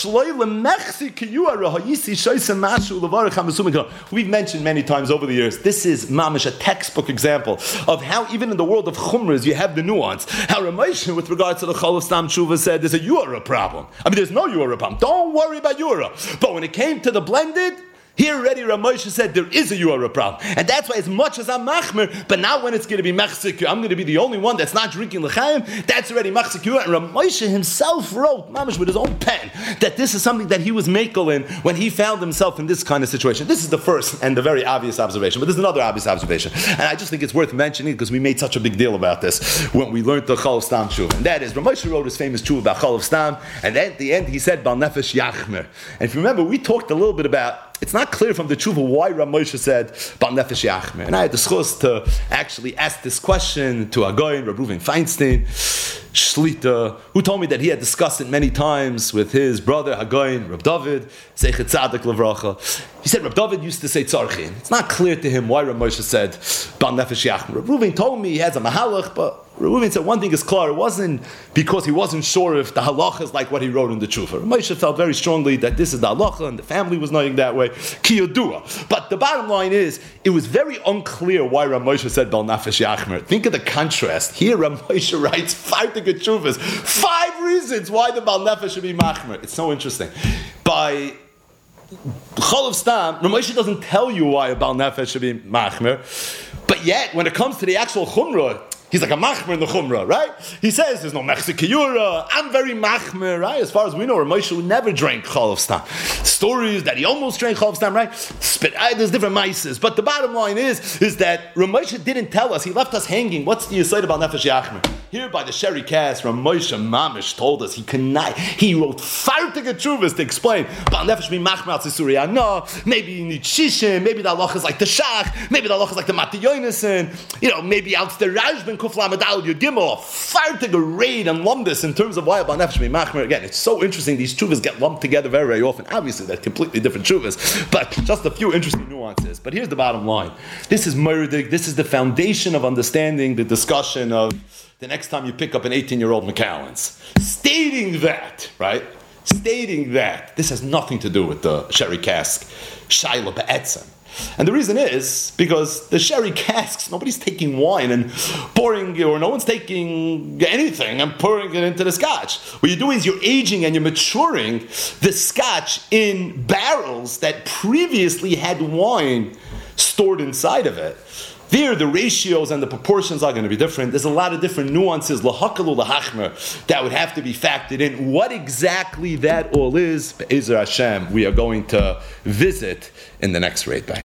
many times over the years, this is mamish, a textbook example of how even in the world of chumras you have the nuance. How Ramosha, with regards to the Chol of Stam tshuva, said there's a yura problem. I mean, there's no yura problem. Don't worry about yura. But when it came to the blended, Here already Rav Moshe said there is a Yuara problem. And that's why as much as I'm machmer, but now when it's going to be machzik, I'm going to be the only one that's not drinking l'chaim, that's already machzik Yuara. And Rav Moshe himself wrote, mamash with his own pen, that this is something that he was makel in when he found himself in this kind of situation. This is the first and the very obvious observation, but there's another obvious observation. And I just think it's worth mentioning because we made such a big deal about this when we learned the Chol of Stam Tshuva. And that is, Rav Moshe wrote his famous Tshuva about Chol of Stam, and then at the end he said, Bal Nefesh Yachmer. And if you remember, we talked a little bit about, it's not clear from the Tshuva why Rav Moshe said Bal Nefesh Yachmer. And I had the schus to actually ask this question to Hagoyin, Rav Reuven Feinstein, Shlita, who told me that he had discussed it many times with his brother Hagoyin, Rav David, Zeichet Tzadik Levracha. He said Rav David used to say Tzarchin. It's not clear to him why Rav Moshe said Bal Nefesh Yachmer. Rav Reuven told me he has a mahalach, but Rav Reuven said one thing is clear, it wasn't because he wasn't sure if the halacha is like what he wrote in the Tshuva. Rav Moshe felt very strongly that this is the halacha and the family was knowing that way. Ki yodua. But the bottom line is, it was very unclear why Rav Moshe said Bal Nefesh Yachmer. Think of the contrast. Here Rav Moshe writes five good Tshuvas, five reasons why the Bal Nefesh should be machmer. It's so interesting. By Chol of Stam, Rav Moshe doesn't tell you why a Bal Nefesh should be machmer, but yet when it comes to the actual chumrah, he's like a machmer in the chumrah, right? He says there's no mechzik kiyura. I'm very machmer, right? As far as we know, Rav Moshe never drank Chol of Stam. Stories that he almost drank Chol of Stam, right? Spit, uh, there's different mices, but the bottom line is, is that Rav Moshe didn't tell us. He left us hanging. What's the yesod about Nefesh Yachmer? Here by the Sherry Cast, Rav Moshe Mamish told us he cannot. He wrote fartige tshuvas to explain. Bal Nefesh be machmer al tzisuri no. Maybe you need shishim. Maybe the halacha is like the shach. Maybe the halacha is like the Matiyoinesen. You know, maybe out the Rajban Kufla Medal Yud Gimel. Fartige raid and lumbus in terms of why Bal Nefesh be machmer. Again, it's so interesting. These tshuvas get lumped together very, very often. Obviously, they're completely different tshuvas, but just a few interesting nuances. But here's the bottom line. This is murdig. This is the foundation of understanding the discussion of the next time you pick up an eighteen-year-old McAllen's. Stating that, right? Stating that this has nothing to do with the sherry cask, Shaila Be'etzem. And the reason is because the sherry casks, nobody's taking wine and pouring, or no one's taking anything and pouring it into the scotch. What you're doing is you're aging and you're maturing the scotch in barrels that previously had wine stored inside of it. There, the ratios and the proportions are going to be different. There's a lot of different nuances, lahakalu lahachmer, that would have to be factored in. What exactly that all is, Be'ezer Hashem, we are going to visit in the next Reit Bay.